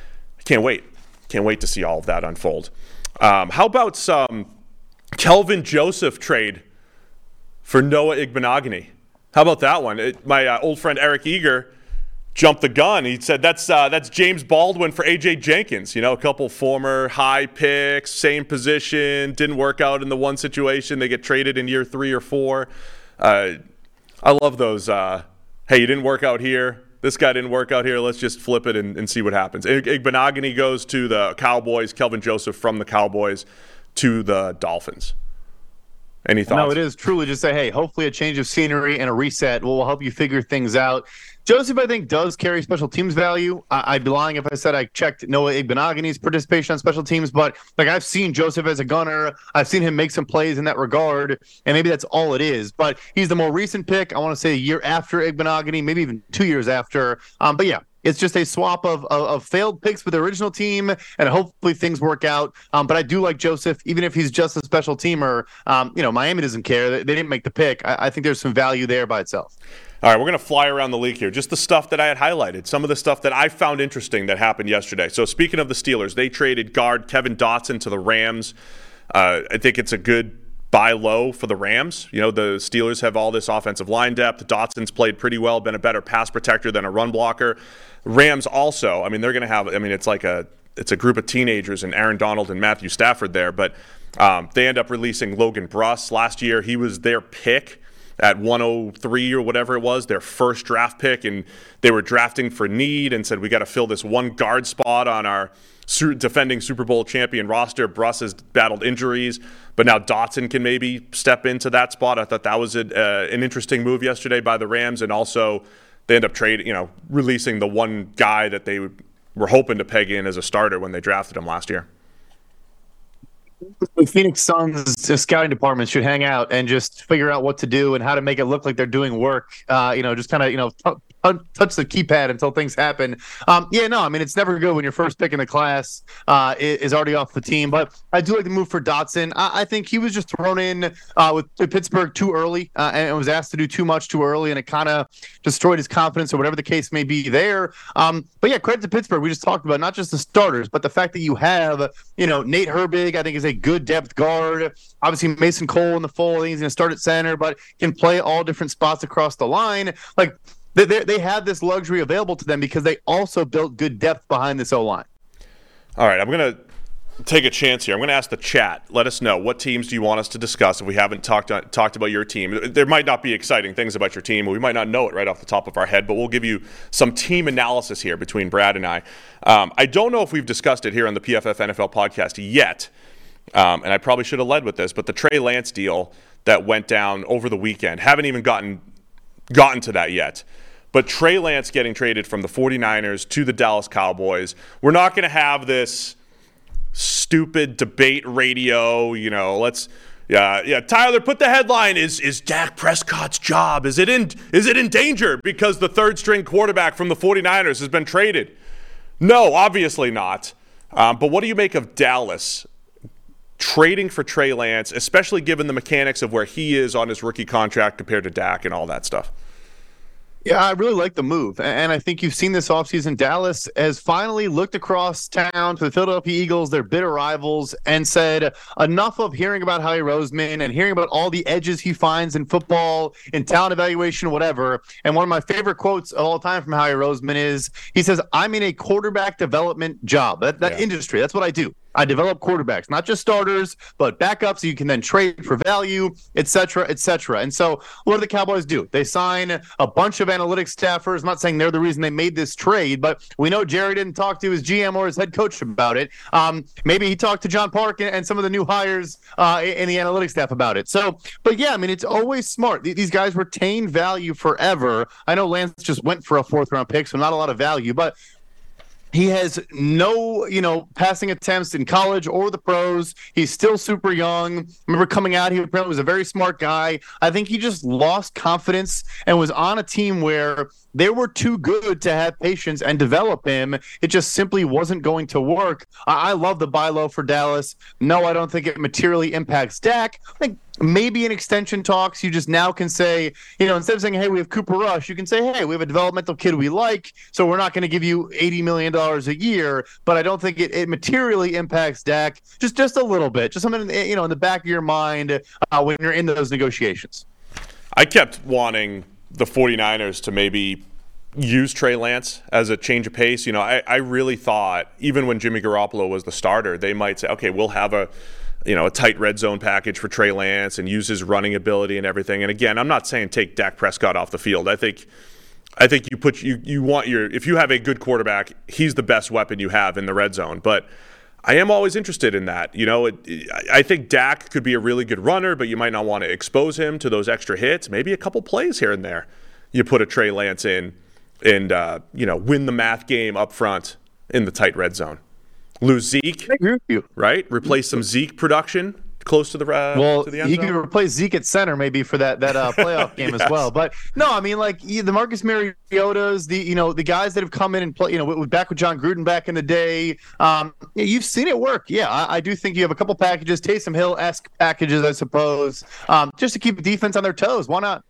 I can't wait. Can't wait to see all of that unfold. Um, how about some – Kelvin Joseph trade for Noah Igbinoghene. How about that one? It, my uh, old friend Eric Eager jumped the gun. He said that's uh, that's James Baldwin for A J Jenkins. You know, a couple former high picks, same position, didn't work out in the one situation. They get traded in year three or four. Uh, I love those. Uh, hey, you didn't work out here. This guy didn't work out here. Let's just flip it and, and see what happens. Igbinoghene goes to the Cowboys. Kelvin Joseph from the Cowboys to the Dolphins. Any thoughts? No, it is truly just say, hey, hopefully a change of scenery and a reset will help you figure things out. Joseph, I think, does carry special teams value. I- I'd be lying if I said I checked Noah Igbinoghene's participation on special teams, but like I've seen Joseph as a gunner. I've seen him make some plays in that regard, and maybe that's all it is. But he's the more recent pick. I want to say a year after Igbinoghene, maybe even two years after. Um, but yeah, it's just a swap of, of, of failed picks with the original team, and hopefully things work out. Um, but I do like Joseph, even if he's just a special teamer. Um, you know, Miami doesn't care. They, they didn't make the pick. I, I think there's some value there by itself. All right, we're going to fly around the league here. Just the stuff that I had highlighted, some of the stuff that I found interesting that happened yesterday. So speaking of the Steelers, they traded guard Kevin Dotson to the Rams. Uh, I think it's a good buy low for the Rams. You know, the Steelers have all this offensive line depth. Dotson's played pretty well, been a better pass protector than a run blocker. Rams also, I mean, they're going to have, I mean, it's like a, it's a group of teenagers and Aaron Donald and Matthew Stafford there, but um, they end up releasing Logan Bruss. Last year, he was their pick at one oh three or whatever it was, their first draft pick, and they were drafting for need and said, we got to fill this one guard spot on our defending Super Bowl champion roster. Bruss has battled injuries, but now Dotson can maybe step into that spot. I thought that was a, uh, an interesting move yesterday by the Rams, and also they end up trading, you know, releasing the one guy that they were hoping to peg in as a starter when they drafted him last year. The Phoenix Suns scouting department should hang out and just figure out what to do and how to make it look like they're doing work. Uh, you know, just kind of, you know, t- t- touch the keypad until things happen. Um, yeah, no, I mean, it's never good when your first pick in the class uh, is already off the team. But I do like the move for Dotson. I, I think he was just thrown in uh, with, with Pittsburgh too early uh, and was asked to do too much too early, and it kind of destroyed his confidence or whatever the case may be there. Um, but yeah, credit to Pittsburgh. We just talked about not just the starters, but the fact that you have, you know, Nate Herbig, I think is a good depth guard. Obviously, Mason Cole in the fold. I think he's going to start at center, but can play all different spots across the line. Like, they they have this luxury available to them because they also built good depth behind this O-line. All right, I'm going to take a chance here. I'm going to ask the chat. Let us know, what teams do you want us to discuss if we haven't talked talked about your team? There might not be exciting things about your team. We might not know it right off the top of our head, but we'll give you some team analysis here between Brad and I. Um, I don't know if we've discussed it here on the P F F N F L podcast yet. um, and I probably should have led with this, but the Trey Lance deal that went down over the weekend, haven't even gotten gotten to that yet. But Trey Lance getting traded from the 49ers to the Dallas Cowboys, we're not going to have this stupid debate radio, you know, let's yeah, yeah, Tyler, put the headline, is is Dak Prescott's job, is it in is it in danger because the third string quarterback from the 49ers has been traded? No, obviously not. Um, but what do you make of Dallas trading for Trey Lance, especially given the mechanics of where he is on his rookie contract compared to Dak and all that stuff? Yeah, I really like the move. And I think you've seen this offseason. Dallas has finally looked across town to the Philadelphia Eagles, their bitter rivals, and said enough of hearing about Howie Roseman and hearing about all the edges he finds in football, in talent evaluation, whatever. And one of my favorite quotes of all time from Howie Roseman is, he says, I'm in a quarterback development job. That, that yeah. industry, that's what I do. I develop quarterbacks, not just starters, but backups you can then trade for value, et cetera, et cetera. And so what do the Cowboys do? They sign a bunch of analytics staffers. I'm not saying they're the reason they made this trade, but we know Jerry didn't talk to his G M or his head coach about it. Um, maybe he talked to John Park and, and some of the new hires uh, in the analytics staff about it. So, but yeah, I mean, it's always smart. These guys retain value forever. I know Lance just went for a fourth round pick, so not a lot of value, but he has no, you know, passing attempts in college or the pros. He's still super young. Remember coming out, he apparently was a very smart guy. I think he just lost confidence and was on a team where they were too good to have patience and develop him. It just simply wasn't going to work. I, I love the buy low for Dallas. No, I don't think it materially impacts Dak. I think maybe in extension talks, you just now can say, you know, instead of saying, hey, we have Cooper Rush, you can say, hey, we have a developmental kid we like, so we're not going to give you eighty million dollars a year. But I don't think it, it materially impacts Dak, just just a little bit, just something, you know, in the back of your mind uh, when you're in those negotiations. I kept wanting the 49ers to maybe use Trey Lance as a change of pace. You know, I, I really thought, even when Jimmy Garoppolo was the starter, they might say, okay, we'll have a, you know, a tight red zone package for Trey Lance and use his running ability and everything. And again, I'm not saying take Dak Prescott off the field. I think I think you put you you want your, if you have a good quarterback, he's the best weapon you have in the red zone. But I am always interested in that. You know, it, I think Dak could be a really good runner, but you might not want to expose him to those extra hits. Maybe a couple plays here and there. You put a Trey Lance in and, uh, you know, win the math game up front in the tight red zone. Lose Zeke, I agree with you. Right? Replace some Zeke production close to the uh, well, to the end he zone. could replace Zeke at center maybe for that that uh, playoff game yes. as well. But no, I mean, like the Marcus Mariotas, the you know the guys that have come in and play, you know, back with John Gruden back in the day. Um, you've seen it work. Yeah, I, I do think you have a couple packages, Taysom Hill-esque packages, I suppose, um, just to keep the defense on their toes. Why not?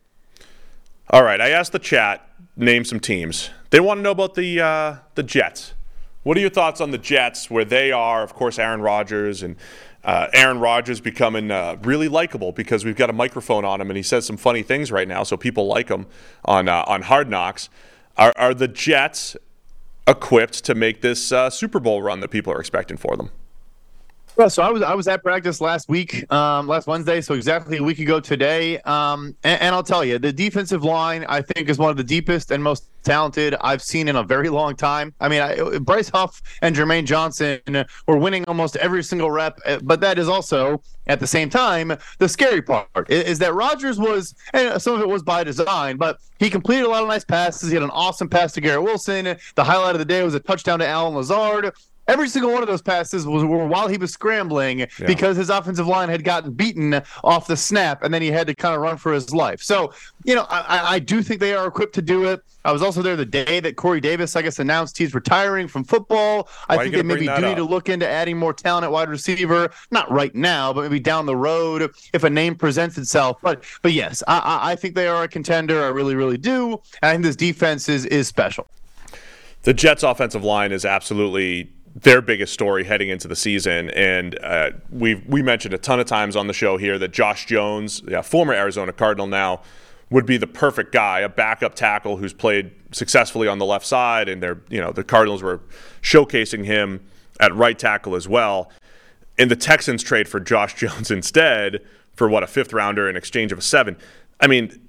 All right, I asked the chat, name some teams. They want to know about the uh, the Jets. What are your thoughts on the Jets, where they are, of course, Aaron Rodgers, and uh, Aaron Rodgers becoming uh, really likable because we've got a microphone on him and he says some funny things right now, so people like him on uh, on Hard Knocks. Are, are the Jets equipped to make this uh, Super Bowl run that people are expecting for them? Well, so I was I was at practice last week, um, last Wednesday, so exactly a week ago today. Um, and, and I'll tell you, the defensive line, I think, is one of the deepest and most talented I've seen in a very long time. I mean, I, Bryce Huff and Jermaine Johnson were winning almost every single rep, but that is also, at the same time, the scary part is, is that Rodgers was, and some of it was by design, but he completed a lot of nice passes. He had an awesome pass to Garrett Wilson. The highlight of the day was a touchdown to Allen Lazard. Every single one of those passes was were while he was scrambling yeah. because his offensive line had gotten beaten off the snap, and then he had to kind of run for his life. So, you know, I, I do think they are equipped to do it. I was also there the day that Corey Davis, I guess, announced he's retiring from football. Why I think they maybe do up? need to look into adding more talent at wide receiver. Not right now, but maybe down the road if a name presents itself. But but yes, I, I think they are a contender. I really, really do. I think this defense is is special. The Jets' offensive line is absolutely their biggest story heading into the season, and uh, we we mentioned a ton of times on the show here that Josh Jones, yeah, former Arizona Cardinal now, would be the perfect guy, a backup tackle who's played successfully on the left side, and they're you know the Cardinals were showcasing him at right tackle as well. And the Texans trade for Josh Jones instead for what, a fifth rounder in exchange of a seven. I mean,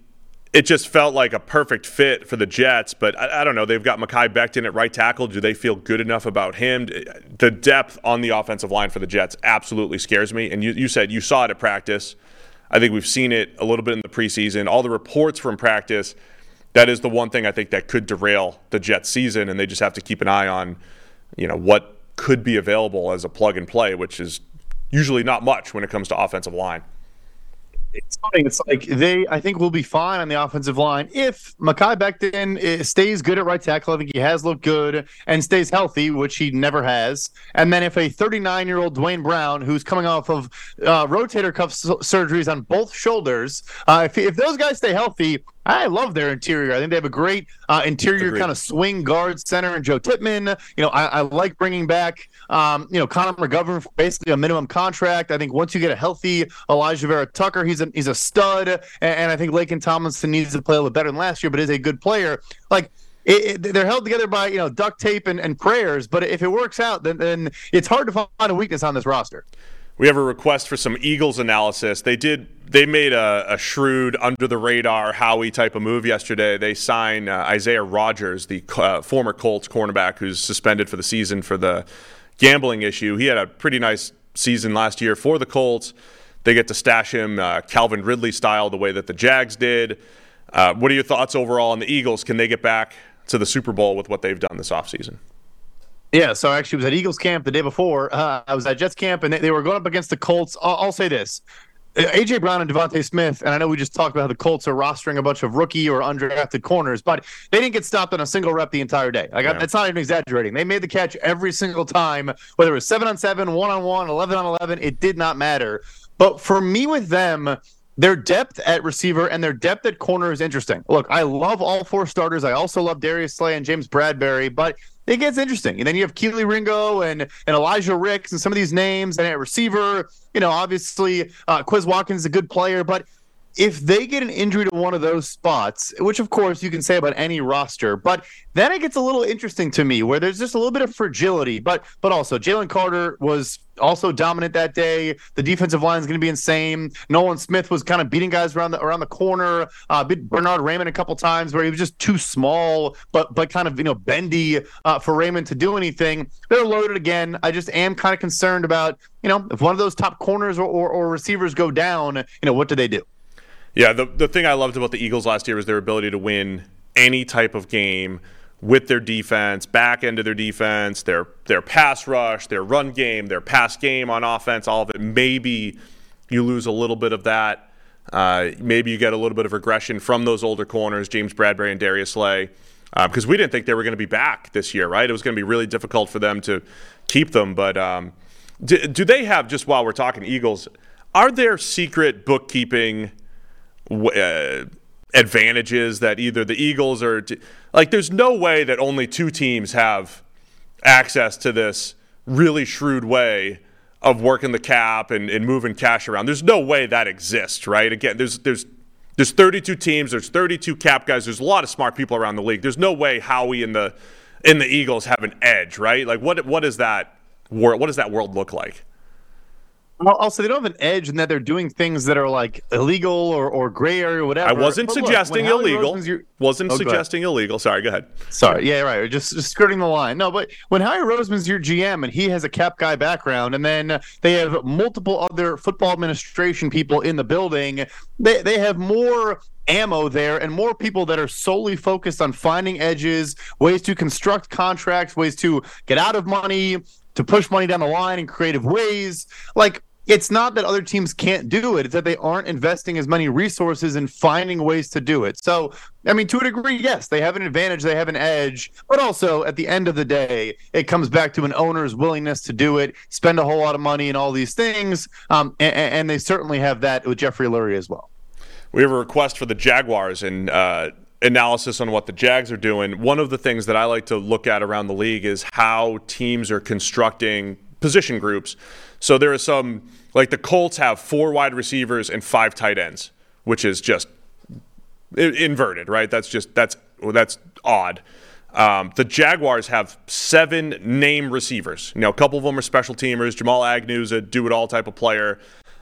it just felt like a perfect fit for the Jets. But I, I don't know. They've got Mekhi Becton at right tackle. Do they feel good enough about him? The depth on the offensive line for the Jets absolutely scares me. And you, you said you saw it at practice. I think we've seen it a little bit in the preseason. All the reports from practice, that is the one thing I think that could derail the Jets season, and they just have to keep an eye on, you know, what could be available as a plug and play, which is usually not much when it comes to offensive line. It's funny. It's like they, I think, will be fine on the offensive line if Mekhi Becton stays good at right tackle. I think he has looked good and stays healthy, which he never has. And then if a thirty-nine-year-old Dwayne Brown, who's coming off of uh, rotator cuff s- surgeries on both shoulders, uh, if if those guys stay healthy, I love their interior. I think they have a great uh, interior Agreed. kind of swing guard center and Joe Tippmann. You know, I, I like bringing back, um, you know, Connor McGovern for basically a minimum contract. I think once you get a healthy Elijah Vera Tucker, he's a, he's a stud. And, and I think Laken Tomlinson needs to play a little better than last year, but is a good player. Like, It, it, they're held together by, you know, duct tape and, and prayers. But if it works out, then, then it's hard to find a weakness on this roster. We have a request for some Eagles analysis. They did. They made a, a shrewd, under-the-radar Howie type of move yesterday. They signed uh, Isaiah Rodgers, the uh, former Colts cornerback who's suspended for the season for the gambling issue. He had a pretty nice season last year for the Colts. They get to stash him uh, Calvin Ridley style, the way that the Jags did. Uh, what are your thoughts overall on the Eagles? Can they get back to the Super Bowl with what they've done this offseason? Yeah, so I actually was at Eagles camp the day before. Uh, I was at Jets camp, and they, they were going up against the Colts. I'll, I'll say this. A J. Brown and Devontae Smith, and I know we just talked about how the Colts are rostering a bunch of rookie or undrafted corners, but they didn't get stopped on a single rep the entire day. Like, yeah. That's not even exaggerating. They made the catch every single time, whether it was seven on seven, one on one, eleven on eleven, it did not matter. But for me with them, their depth at receiver and their depth at corner is interesting. Look, I love all four starters. I also love Darius Slay and James Bradbury, but it gets interesting. And then you have Keely Ringo and, and Elijah Ricks and some of these names. And at receiver, you know, obviously uh, Quiz Watkins is a good player. But if they get an injury to one of those spots, which of course you can say about any roster, but then it gets a little interesting to me where there's just a little bit of fragility. But but also Jalen Carter was also dominant that day. The defensive line is going to be insane. Nolan Smith was kind of beating guys around the around the corner. Uh, beat Bernard Raymond a couple times where he was just too small, but but kind of you know bendy uh, for Raymond to do anything. They're loaded again. I just am kind of concerned about you know if one of those top corners or, or, or receivers go down, you know what do they do? Yeah, the the thing I loved about the Eagles last year was their ability to win any type of game with their defense, back end of their defense, their their pass rush, their run game, their pass game on offense, all of it. Maybe you lose a little bit of that. Uh, maybe you get a little bit of regression from those older corners, James Bradbury and Darius Slay, because uh, we didn't think they were going to be back this year, right? It was going to be really difficult for them to keep them. But um, do, do they have, just while we're talking Eagles, are there secret bookkeeping uh, advantages that either the Eagles or t- like there's no way that only two teams have access to this really shrewd way of working the cap and, and moving cash around. There's no way that exists, right? Again, there's there's there's thirty-two teams, there's thirty-two cap guys, there's a lot of smart people around the league. There's no way Howie and the in the Eagles have an edge, right? Like what what is that world what does that world look like? Also, they don't have an edge in that they're doing things that are like illegal or, or gray area or whatever. I wasn't but suggesting look, illegal. Your... Wasn't oh, suggesting illegal. Sorry, go ahead. Sorry. Yeah, right. Just, just skirting the line. No, but when Howie Roseman's your G M and he has a cap guy background, and then they have multiple other football administration people in the building, they they have more ammo there and more people that are solely focused on finding edges, ways to construct contracts, ways to get out of money, to push money down the line in creative ways. Like, it's not that other teams can't do it. It's that they aren't investing as many resources in finding ways to do it. So, I mean, to a degree, yes, they have an advantage. They have an edge. But also, at the end of the day, it comes back to an owner's willingness to do it, spend a whole lot of money and all these things. Um, and, and they certainly have that with Jeffrey Lurie as well. We have a request for the Jaguars and uh, analysis on what the Jags are doing. One of the things that I like to look at around the league is how teams are constructing position groups. So there are some, like the Colts have four wide receivers and five tight ends, which is just inverted, right? That's just, that's that's odd. Um, the Jaguars have seven name receivers. You know, a couple of them are special teamers. Jamal Agnew's a do-it-all type of player.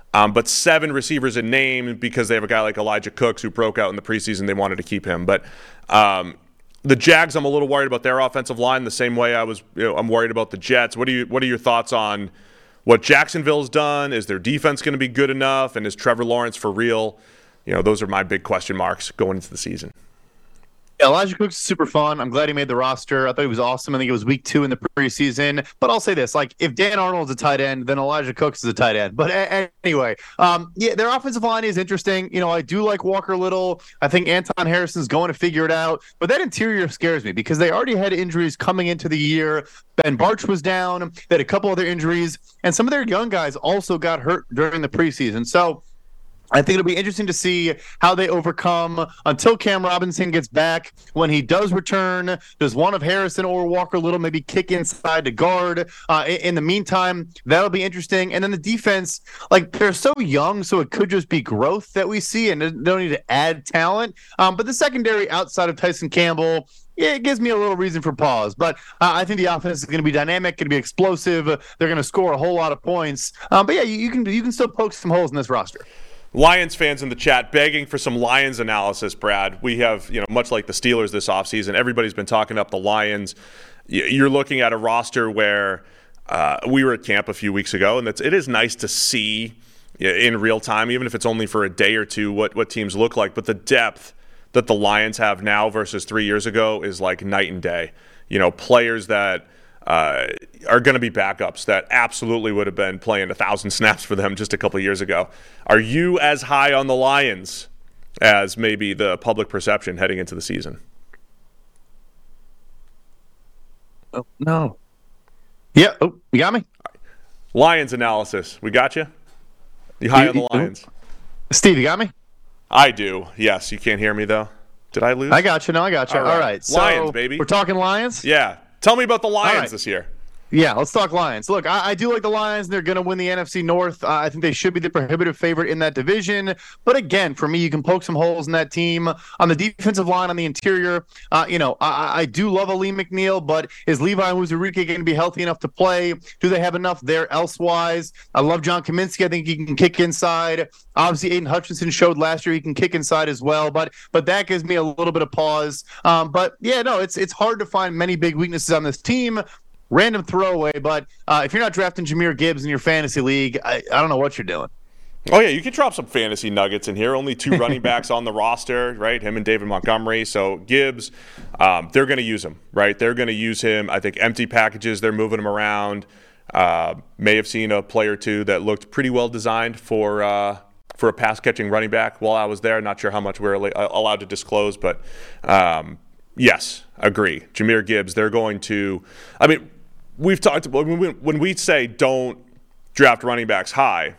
Um, but seven receivers in name because they have a guy like Elijah Cooks who broke out in the preseason. They wanted to keep him. But um, the Jags, I'm a little worried about their offensive line the same way I was, you know, I'm worried about the Jets. What do you, what are your thoughts on what Jacksonville's done? Is their defense going to be good enough? And is Trevor Lawrence for real? You know, those are my big question marks going into the season. Elijah Cooks is super fun. I'm glad he made the roster. I thought he was awesome. I think it was week two in the preseason. But I'll say this, like, if Dan Arnold's a tight end, then Elijah Cooks is a tight end. But a- anyway, um, yeah, their offensive line is interesting. You know, I do like Walker Little. I think Anton Harrison's going to figure it out. But that interior scares me because they already had injuries coming into the year. Ben Barch was down. They had a couple other injuries. And some of their young guys also got hurt during the preseason. So I think it'll be interesting to see how they overcome until Cam Robinson gets back. When he does return, does one of Harrison or Walker Little maybe kick inside to guard? Uh, in the meantime, that'll be interesting. And then the defense, like, they're so young, so it could just be growth that we see, and they don't need to add talent. Um, but the secondary outside of Tyson Campbell, yeah, it gives me a little reason for pause. But uh, I think the offense is going to be dynamic, going to be explosive. They're going to score a whole lot of points. Um, but yeah, you, you can you can still poke some holes in this roster. Lions fans in the chat begging for some Lions analysis, Brad. We have, you know, much like the Steelers this offseason, everybody's been talking up the Lions. You're looking at a roster where uh, we were at camp a few weeks ago, and it's, it is nice to see in real time, even if it's only for a day or two, what, what teams look like. But the depth that the Lions have now versus three years ago is like night and day. You know, players that uh, are going to be backups that absolutely would have been playing a thousand snaps for them just a couple of years ago. Are you as high on the Lions as maybe the public perception heading into the season? Oh, no. Yeah. Oh, you got me? Lions analysis. We got you? You high you, on the Lions? Steve, you got me? I do. Yes. You can't hear me, though. Did I lose? I got you. No, I got you. All right. All right. So Lions, baby. We're talking Lions? Yeah. Tell me about the Lions right. this year. Yeah, let's talk Lions. Look, I, I do like the Lions. They're going to win the N F C North. Uh, I think they should be the prohibitive favorite in that division. But again, for me, you can poke some holes in that team. On the defensive line, on the interior, uh, you know, I, I do love Ali McNeil, but is Levi Onwuzurike going to be healthy enough to play? Do they have enough there elsewise? I love John Kaminsky. I think he can kick inside. Obviously, Aiden Hutchinson showed last year he can kick inside as well, but but that gives me a little bit of pause. Um, but, yeah, no, it's it's hard to find many big weaknesses on this team. Random throwaway, but uh, if you're not drafting Jahmyr Gibbs in your fantasy league, I, I don't know what you're doing. Oh, yeah, you can drop some fantasy nuggets in here. Only two running backs on the roster, right? Him and David Montgomery. So Gibbs, um, they're going to use him, right? They're going to use him. I think empty packages, they're moving him around. Uh, may have seen a play or two that looked pretty well designed for uh, for a pass-catching running back while I was there. Not sure how much we're allowed to disclose, but um, yes, agree. Jahmyr Gibbs, they're going to – I mean – we've talked about when we, when we say don't draft running backs high,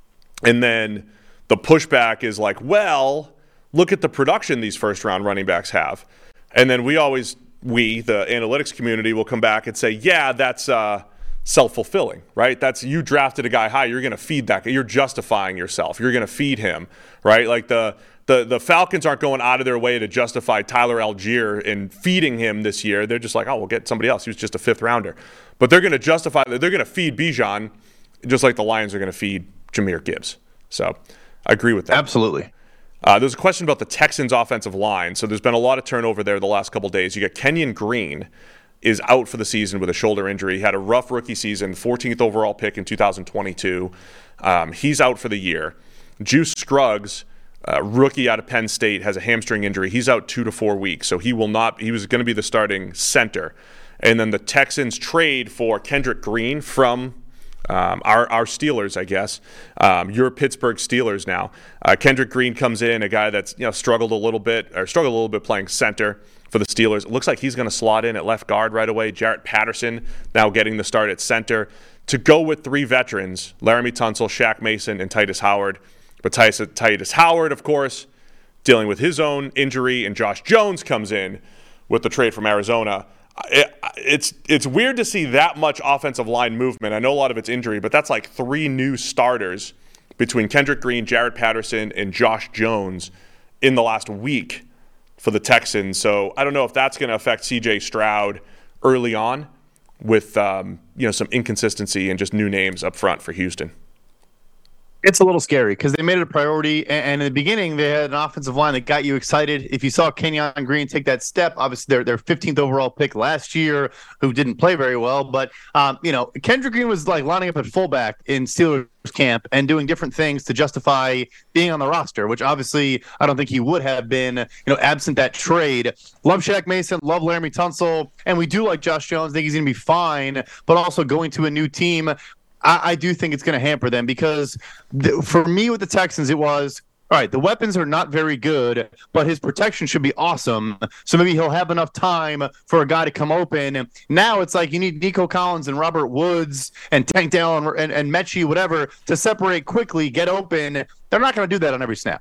and then the pushback is like, well, look at the production these first round running backs have. And then we always, we, the analytics community, will come back and say, yeah, that's uh, self-fulfilling, right? That's you drafted a guy high, you're going to feed that guy. You're justifying yourself. You're going to feed him, right? Like the The the Falcons aren't going out of their way to justify Tyler Algier in feeding him this year. They're just like, oh, we'll get somebody else. He was just a fifth rounder. But they're going to justify, they're going to feed Bijan just like the Lions are going to feed Jahmyr Gibbs. So I agree with that. Absolutely. Uh, there's a question about the Texans' offensive line. So there's been a lot of turnover there the last couple of days. You got Kenyon Green is out for the season with a shoulder injury. He had a rough rookie season, fourteenth overall pick in two thousand twenty-two. Um, he's out for the year. Juice Scruggs, Uh, rookie out of Penn State, has a hamstring injury. He's out two to four weeks, so he will not. He was going to be the starting center. And then the Texans trade for Kendrick Green from um, our our Steelers, I guess. Um, your Pittsburgh Steelers now. Uh, Kendrick Green comes in, a guy that's you know struggled a little bit or struggled a little bit playing center for the Steelers. It looks like he's going to slot in at left guard right away. Jarrett Patterson now getting the start at center to go with three veterans: Laramie Tunsil, Shaq Mason, and Titus Howard. But Titus, Titus Howard, of course, dealing with his own injury, and Josh Jones comes in with the trade from Arizona. It, it's it's weird to see that much offensive line movement. I know a lot of it's injury, but that's like three new starters between Kendrick Green, Jarrett Patterson, and Josh Jones in the last week for the Texans. So I don't know if that's going to affect C J Stroud early on with um, you know some inconsistency and just new names up front for Houston. It's a little scary because they made it a priority, and in the beginning they had an offensive line that got you excited. If you saw Kenyon Green take that step, obviously their their fifteenth overall pick last year, who didn't play very well, but um, you know, Kendrick Green was like lining up at fullback in Steelers camp and doing different things to justify being on the roster, which obviously I don't think he would have been, you know, absent that trade. Love Shaq Mason, love Laramie Tunsil, and we do like Josh Jones. Think he's going to be fine, but also going to a new team, I, I do think it's going to hamper them because th- for me with the Texans, it was, all right, the weapons are not very good, but his protection should be awesome. So maybe he'll have enough time for a guy to come open. Now it's like you need Nico Collins and Robert Woods and Tank Dell and, and, and Mechie, whatever, to separate quickly, get open. They're not going to do that on every snap.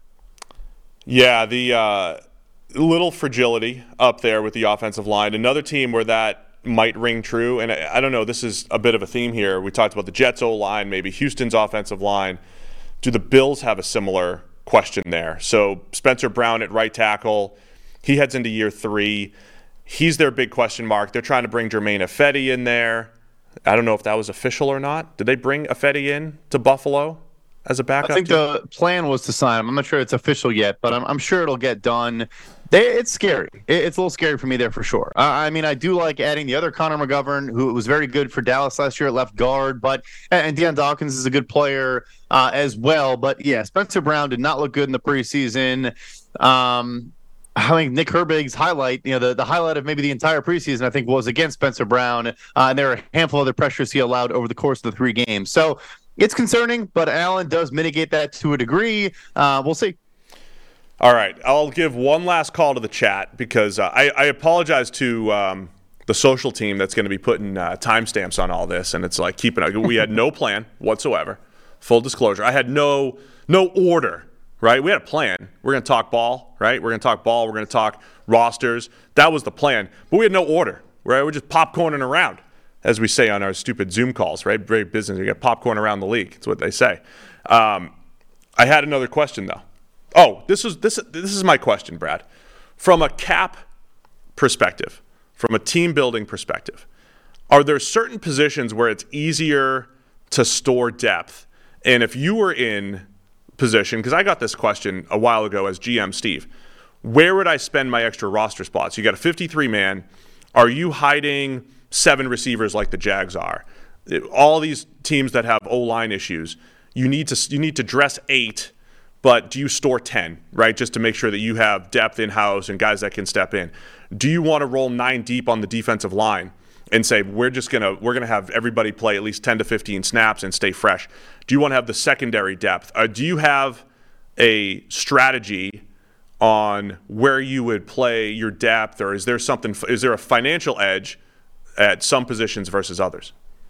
Yeah, the uh, little fragility up there with the offensive line. Another team where that might ring true, and I, I don't know, this is a bit of a theme here. We talked about the Jets' O-line, maybe Houston's offensive line. Do the Bills have a similar question there? So Spencer Brown at right tackle, he heads into year three. He's their big question mark. They're trying to bring Germain Ifedi in there. I don't know if that was official or not. Did they bring Ifedi in to Buffalo as a backup? I think team? the plan was to sign him. I'm not sure it's official yet, but I'm, I'm sure it'll get done. They, it's scary. It, it's a little scary for me there for sure. Uh, I mean, I do like adding the other Connor McGovern, who was very good for Dallas last year at left guard, but and Deion Dawkins is a good player uh, as well. But yeah, Spencer Brown did not look good in the preseason. Um, I think Nick Herbig's highlight, you know, the, the highlight of maybe the entire preseason, I think, was against Spencer Brown, uh, and there are a handful of other pressures he allowed over the course of the three games. So it's concerning, but Allen does mitigate that to a degree. Uh, we'll see. All right, I'll give one last call to the chat because uh, I, I apologize to um, the social team that's going to be putting uh, timestamps on all this, and it's like keeping it. We had no plan whatsoever. Full disclosure, I had no no order. Right, we had a plan. We're going to talk ball. Right, we're going to talk ball. We're going to talk rosters. That was the plan, but we had no order. Right, we're just popcorning around, as we say on our stupid Zoom calls. Right, very business. You get popcorn around the league. That's what they say. Um, I had another question though. Oh, this is this this is my question, Brad. From a cap perspective, from a team building perspective, are there certain positions where it's easier to store depth? And if you were in position, because I got this question a while ago as G M Steve, where would I spend my extra roster spots? You got a fifty-three man. Are you hiding seven receivers like the Jags are? All these teams that have O-line issues, you need to you need to dress eight. But do you store ten, right, just to make sure that you have depth in-house and guys that can step in? Do you want to roll nine deep on the defensive line and say we're just going to we're going to have everybody play at least ten to fifteen snaps and stay fresh? Do you want to have the secondary depth? Uh, do you have a strategy on where you would play your depth, or is there something is there a financial edge at some positions versus others?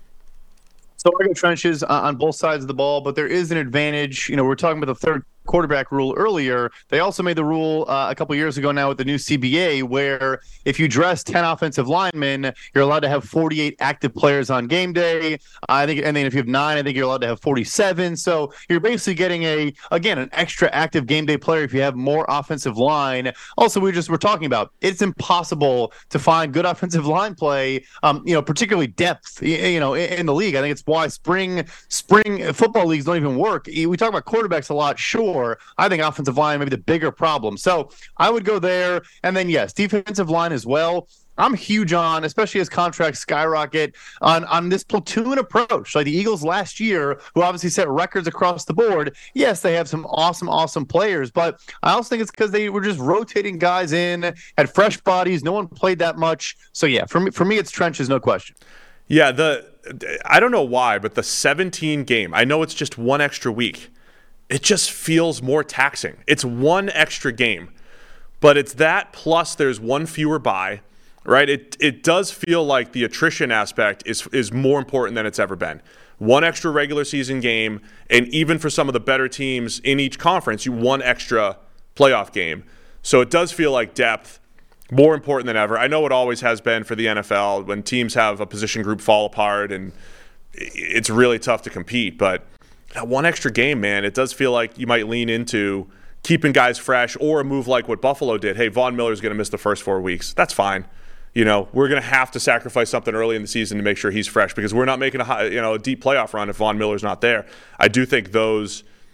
So I go trenches on both sides of the ball, but there is an advantage. You know, we're talking about the third quarterback rule earlier. They also made the rule uh, a couple years ago now with the new C B A where if you dress ten offensive linemen, you're allowed to have forty-eight active players on game day. I think, and then if you have nine, I think you're allowed to have forty-seven. So you're basically getting a, again, an extra active game day player if you have more offensive line. Also, we just we're talking about it's impossible to find good offensive line play, um, you know, particularly depth, you know, in the league. I think it's why spring spring football leagues don't even work. We talk about quarterbacks a lot, sure. I think offensive line may be the bigger problem. So I would go there. And then, yes, defensive line as well. I'm huge on, especially as contracts skyrocket, on, on this platoon approach. Like the Eagles last year, who obviously set records across the board. Yes, they have some awesome, awesome players, but I also think it's because they were just rotating guys in, had fresh bodies. No one played that much. So, yeah, for me, for me it's trenches, no question. Yeah, the I don't know why, but the seventeen game, I know it's just one extra week. It just feels more taxing. It's one extra game, but it's that plus there's one fewer bye, right? It it does feel like the attrition aspect is is more important than it's ever been. One extra regular season game, and even for some of the better teams in each conference, you one extra playoff game. So it does feel like depth more important than ever. I know it always has been for the N F L when teams have a position group fall apart and it's really tough to compete, but that one extra game, man, it does feel like you might lean into keeping guys fresh or a move like what Buffalo did. Hey, Von Miller's going to miss the first four weeks. That's fine. You know, we're going to have to sacrifice something early in the season to make sure he's fresh because we're not making a high, you know, a deep playoff run if Von Miller's not there. I do think those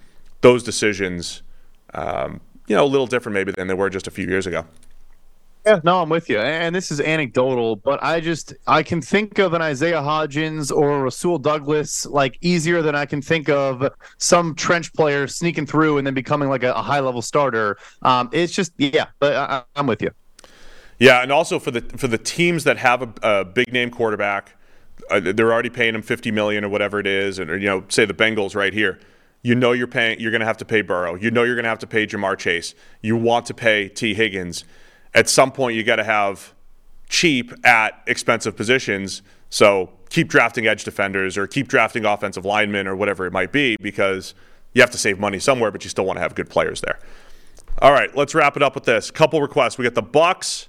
those decisions, um, you know, a little different maybe than they were just a few years ago. Yeah, no, I'm with you. And this is anecdotal, but I just I can think of an Isaiah Hodgins or Rasul Douglas like easier than I can think of some trench player sneaking through and then becoming like a, a high level starter. Um, it's just yeah, but I, I'm with you. Yeah, and also for the for the teams that have a, a big name quarterback, uh, they're already paying him fifty million dollars or whatever it is, and or, you know, say the Bengals right here. You know you're paying. You're going to have to pay Burrow. You know you're going to have to pay Jamar Chase. You want to pay T. Higgins. At some point, you got to have cheap at expensive positions. So keep drafting edge defenders or keep drafting offensive linemen or whatever it might be, because you have to save money somewhere, but you still want to have good players there. All right, let's wrap it up with this. Couple requests. We got the Bucks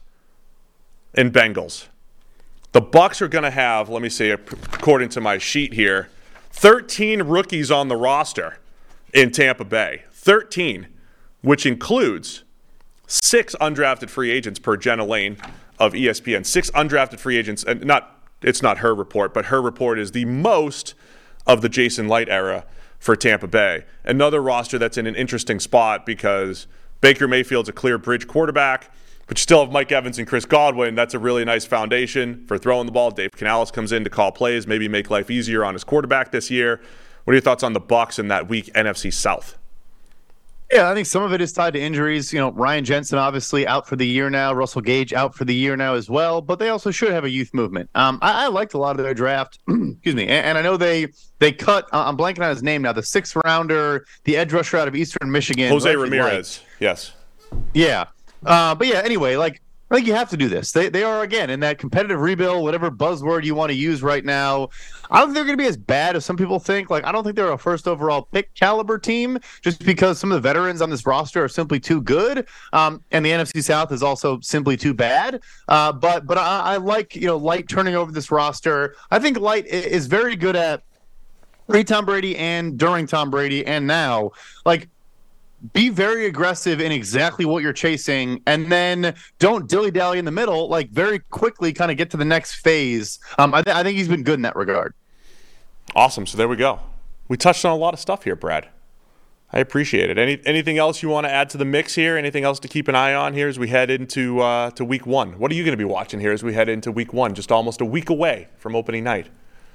and Bengals. The Bucks are going to have, let me see, according to my sheet here, thirteen rookies on the roster in Tampa Bay. thirteen, which includes six undrafted free agents per Jenna Lane of E S P N. Six undrafted free agents, and not it's not her report, but her report is the most of the Jason Light era for Tampa Bay. Another roster that's in an interesting spot because Baker Mayfield's a clear bridge quarterback, but you still have Mike Evans and Chris Godwin. That's a really nice foundation for throwing the ball. Dave Canales comes in to call plays, maybe make life easier on his quarterback this year. What are your thoughts on the Bucs in that weak N F C South? Yeah, I think some of it is tied to injuries. You know, Ryan Jensen obviously out for the year now. Russell Gage out for the year now as well. But they also should have a youth movement. Um, I, I liked a lot of their draft. Excuse me. And, and I know they they cut. Uh, I'm blanking on his name now. The sixth rounder, the edge rusher out of Eastern Michigan, Jose Ramirez. Liked. Yes. Yeah. Uh, but yeah. Anyway, like I think you have to do this. They they are again in that competitive rebuild, whatever buzzword you want to use right now. I don't think they're going to be as bad as some people think. Like, I don't think they're a first overall pick caliber team just because some of the veterans on this roster are simply too good. Um, and the N F C South is also simply too bad. Uh, but but I, I like, you know, Light turning over this roster. I think Light is very good at pre-Tom Brady and during Tom Brady and now. Like, be very aggressive in exactly what you're chasing, and then don't dilly-dally in the middle. Like, very quickly kind of get to the next phase. Um, I, th- I think he's been good in that regard. Awesome. So there we go. We touched on a lot of stuff here, Brad. I appreciate it. Any Anything else you want to add to the mix here? Anything else to keep an eye on here as we head into uh, to week one? What are you going to be watching here as we head into week one, just almost a week away from opening night?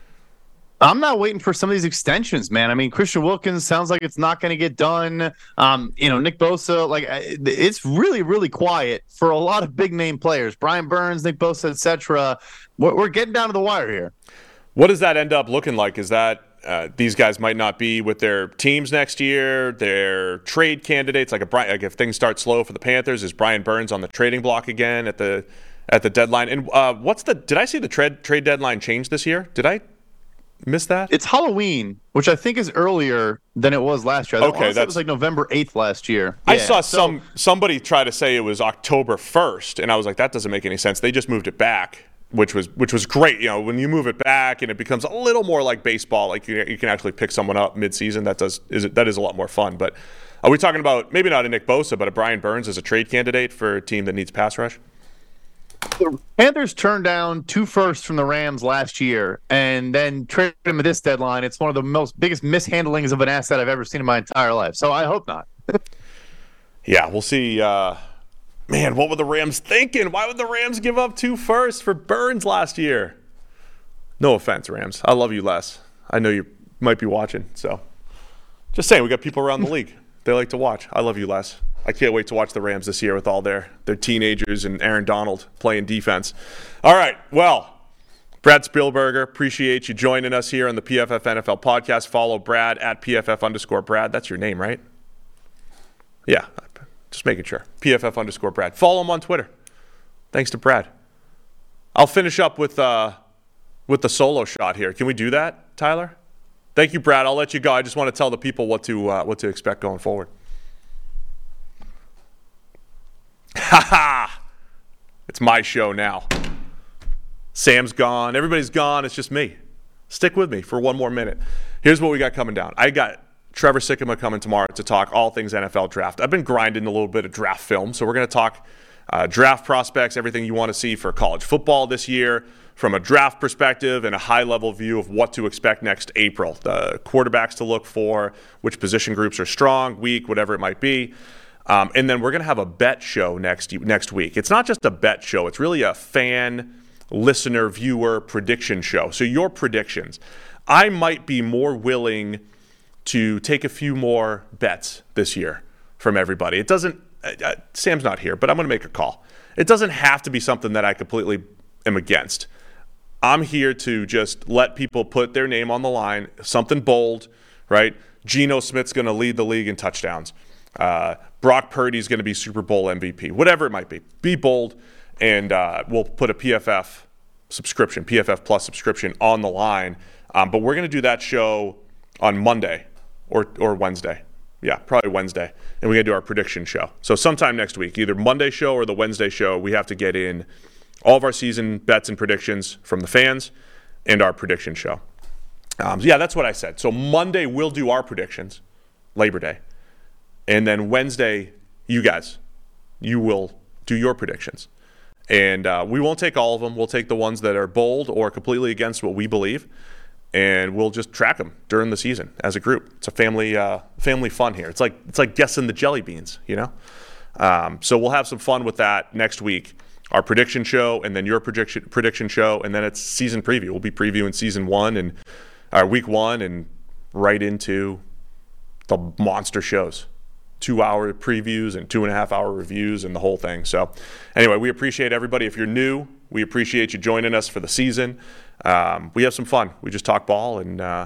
I'm not waiting for some of these extensions, man. I mean, Christian Wilkins sounds like it's not going to get done. Um, you know, Nick Bosa, like it's really, really quiet for a lot of big name players. Brian Burns, Nick Bosa, et cetera. We're, we're getting down to the wire here. What does that end up looking like? Is that uh, these guys might not be with their teams next year? They're trade candidates. Like, a, like if things start slow for the Panthers, is Brian Burns on the trading block again at the at the deadline? And uh, what's the? Did I see the trade trade deadline change this year? Did I? Missed that? It's Halloween, which I think is earlier than it was last year. Okay, that was like November eighth last year. I yeah, saw so, some somebody try to say it was October first, and I was like, that doesn't make any sense. They just moved it back, which was which was great. You know, when you move it back and it becomes a little more like baseball, like you, you can actually pick someone up mid-season. That does is that is a lot more fun. But are we talking about maybe not a Nick Bosa, but a Brian Burns as a trade candidate for a team that needs pass rush? The Panthers turned down two firsts from the Rams last year and then traded him at this deadline. It's one of the most biggest mishandlings of an asset I've ever seen in my entire life. So I hope not. Yeah, we'll see. Uh, man, what were the Rams thinking? Why would the Rams give up two firsts for Burns last year? No offense, Rams. I love you, Les. I know you might be watching. So just saying, we got people around the league. They like to watch. I love you, Les. I can't wait to watch the Rams this year with all their, their teenagers and Aaron Donald playing defense. All right, well, Brad Spielberger, appreciate you joining us here on the P F F N F L podcast. Follow Brad at P F F underscore Brad. That's your name, right? Yeah, just making sure. P F F underscore Brad. Follow him on Twitter. Thanks to Brad. I'll finish up with uh, with the solo shot here. Can we do that, Tyler? Thank you, Brad. I'll let you go. I just want to tell the people what to uh, what to expect going forward. Ha ha! It's my show now. Sam's gone. Everybody's gone. It's just me. Stick with me for one more minute. Here's what we got coming down. I got Trevor Sikkema coming tomorrow to talk all things N F L draft. I've been grinding a little bit of draft film, so we're going to talk uh, draft prospects, everything you want to see for college football this year from a draft perspective and a high-level view of what to expect next April. The quarterbacks to look for, which position groups are strong, weak, whatever it might be. Um, and then we're going to have a bet show next next week. It's not just a bet show. It's really a fan, listener, viewer prediction show. So your predictions. I might be more willing to take a few more bets this year from everybody. It doesn't uh, – Sam's not here, but I'm going to make a call. It doesn't have to be something that I completely am against. I'm here to just let people put their name on the line, something bold, right? Geno Smith's going to lead the league in touchdowns. Uh, Brock Purdy's going to be Super Bowl M V P, whatever it might be. Be bold, and uh, we'll put a P F F subscription, P F F Plus subscription on the line. Um, but we're going to do that show on Monday or or Wednesday. Yeah, probably Wednesday. And we're going to do our prediction show. So sometime next week, either Monday show or the Wednesday show, we have to get in all of our season bets and predictions from the fans and our prediction show. Um, so yeah, that's what I said. So Monday, we'll do our predictions, Labor Day. And then Wednesday, you guys, you will do your predictions. And uh, we won't take all of them. We'll take the ones that are bold or completely against what we believe. And we'll just track them during the season as a group. It's a family uh, family fun here. It's like it's like guessing the jelly beans, you know? Um, so we'll have some fun with that next week. Our prediction show, and then your prediction prediction show, and then it's season preview. We'll be previewing season one and uh, week one and right into the monster shows. Two-hour previews and two-and-a-half-hour reviews and the whole thing. So anyway, we appreciate everybody. If you're new, we appreciate you joining us for the season. Um, we have some fun. We just talk ball and uh,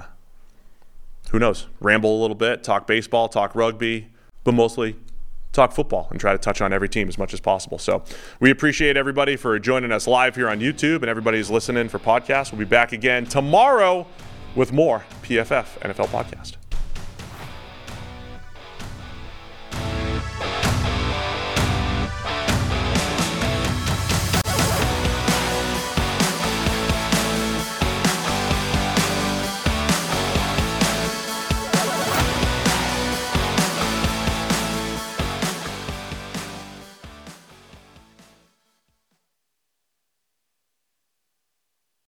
who knows, ramble a little bit, talk baseball, talk rugby, but mostly talk football and try to touch on every team as much as possible. So we appreciate everybody for joining us live here on YouTube, and everybody who's listening for podcasts. We'll be back again tomorrow with more P F F N F L Podcast.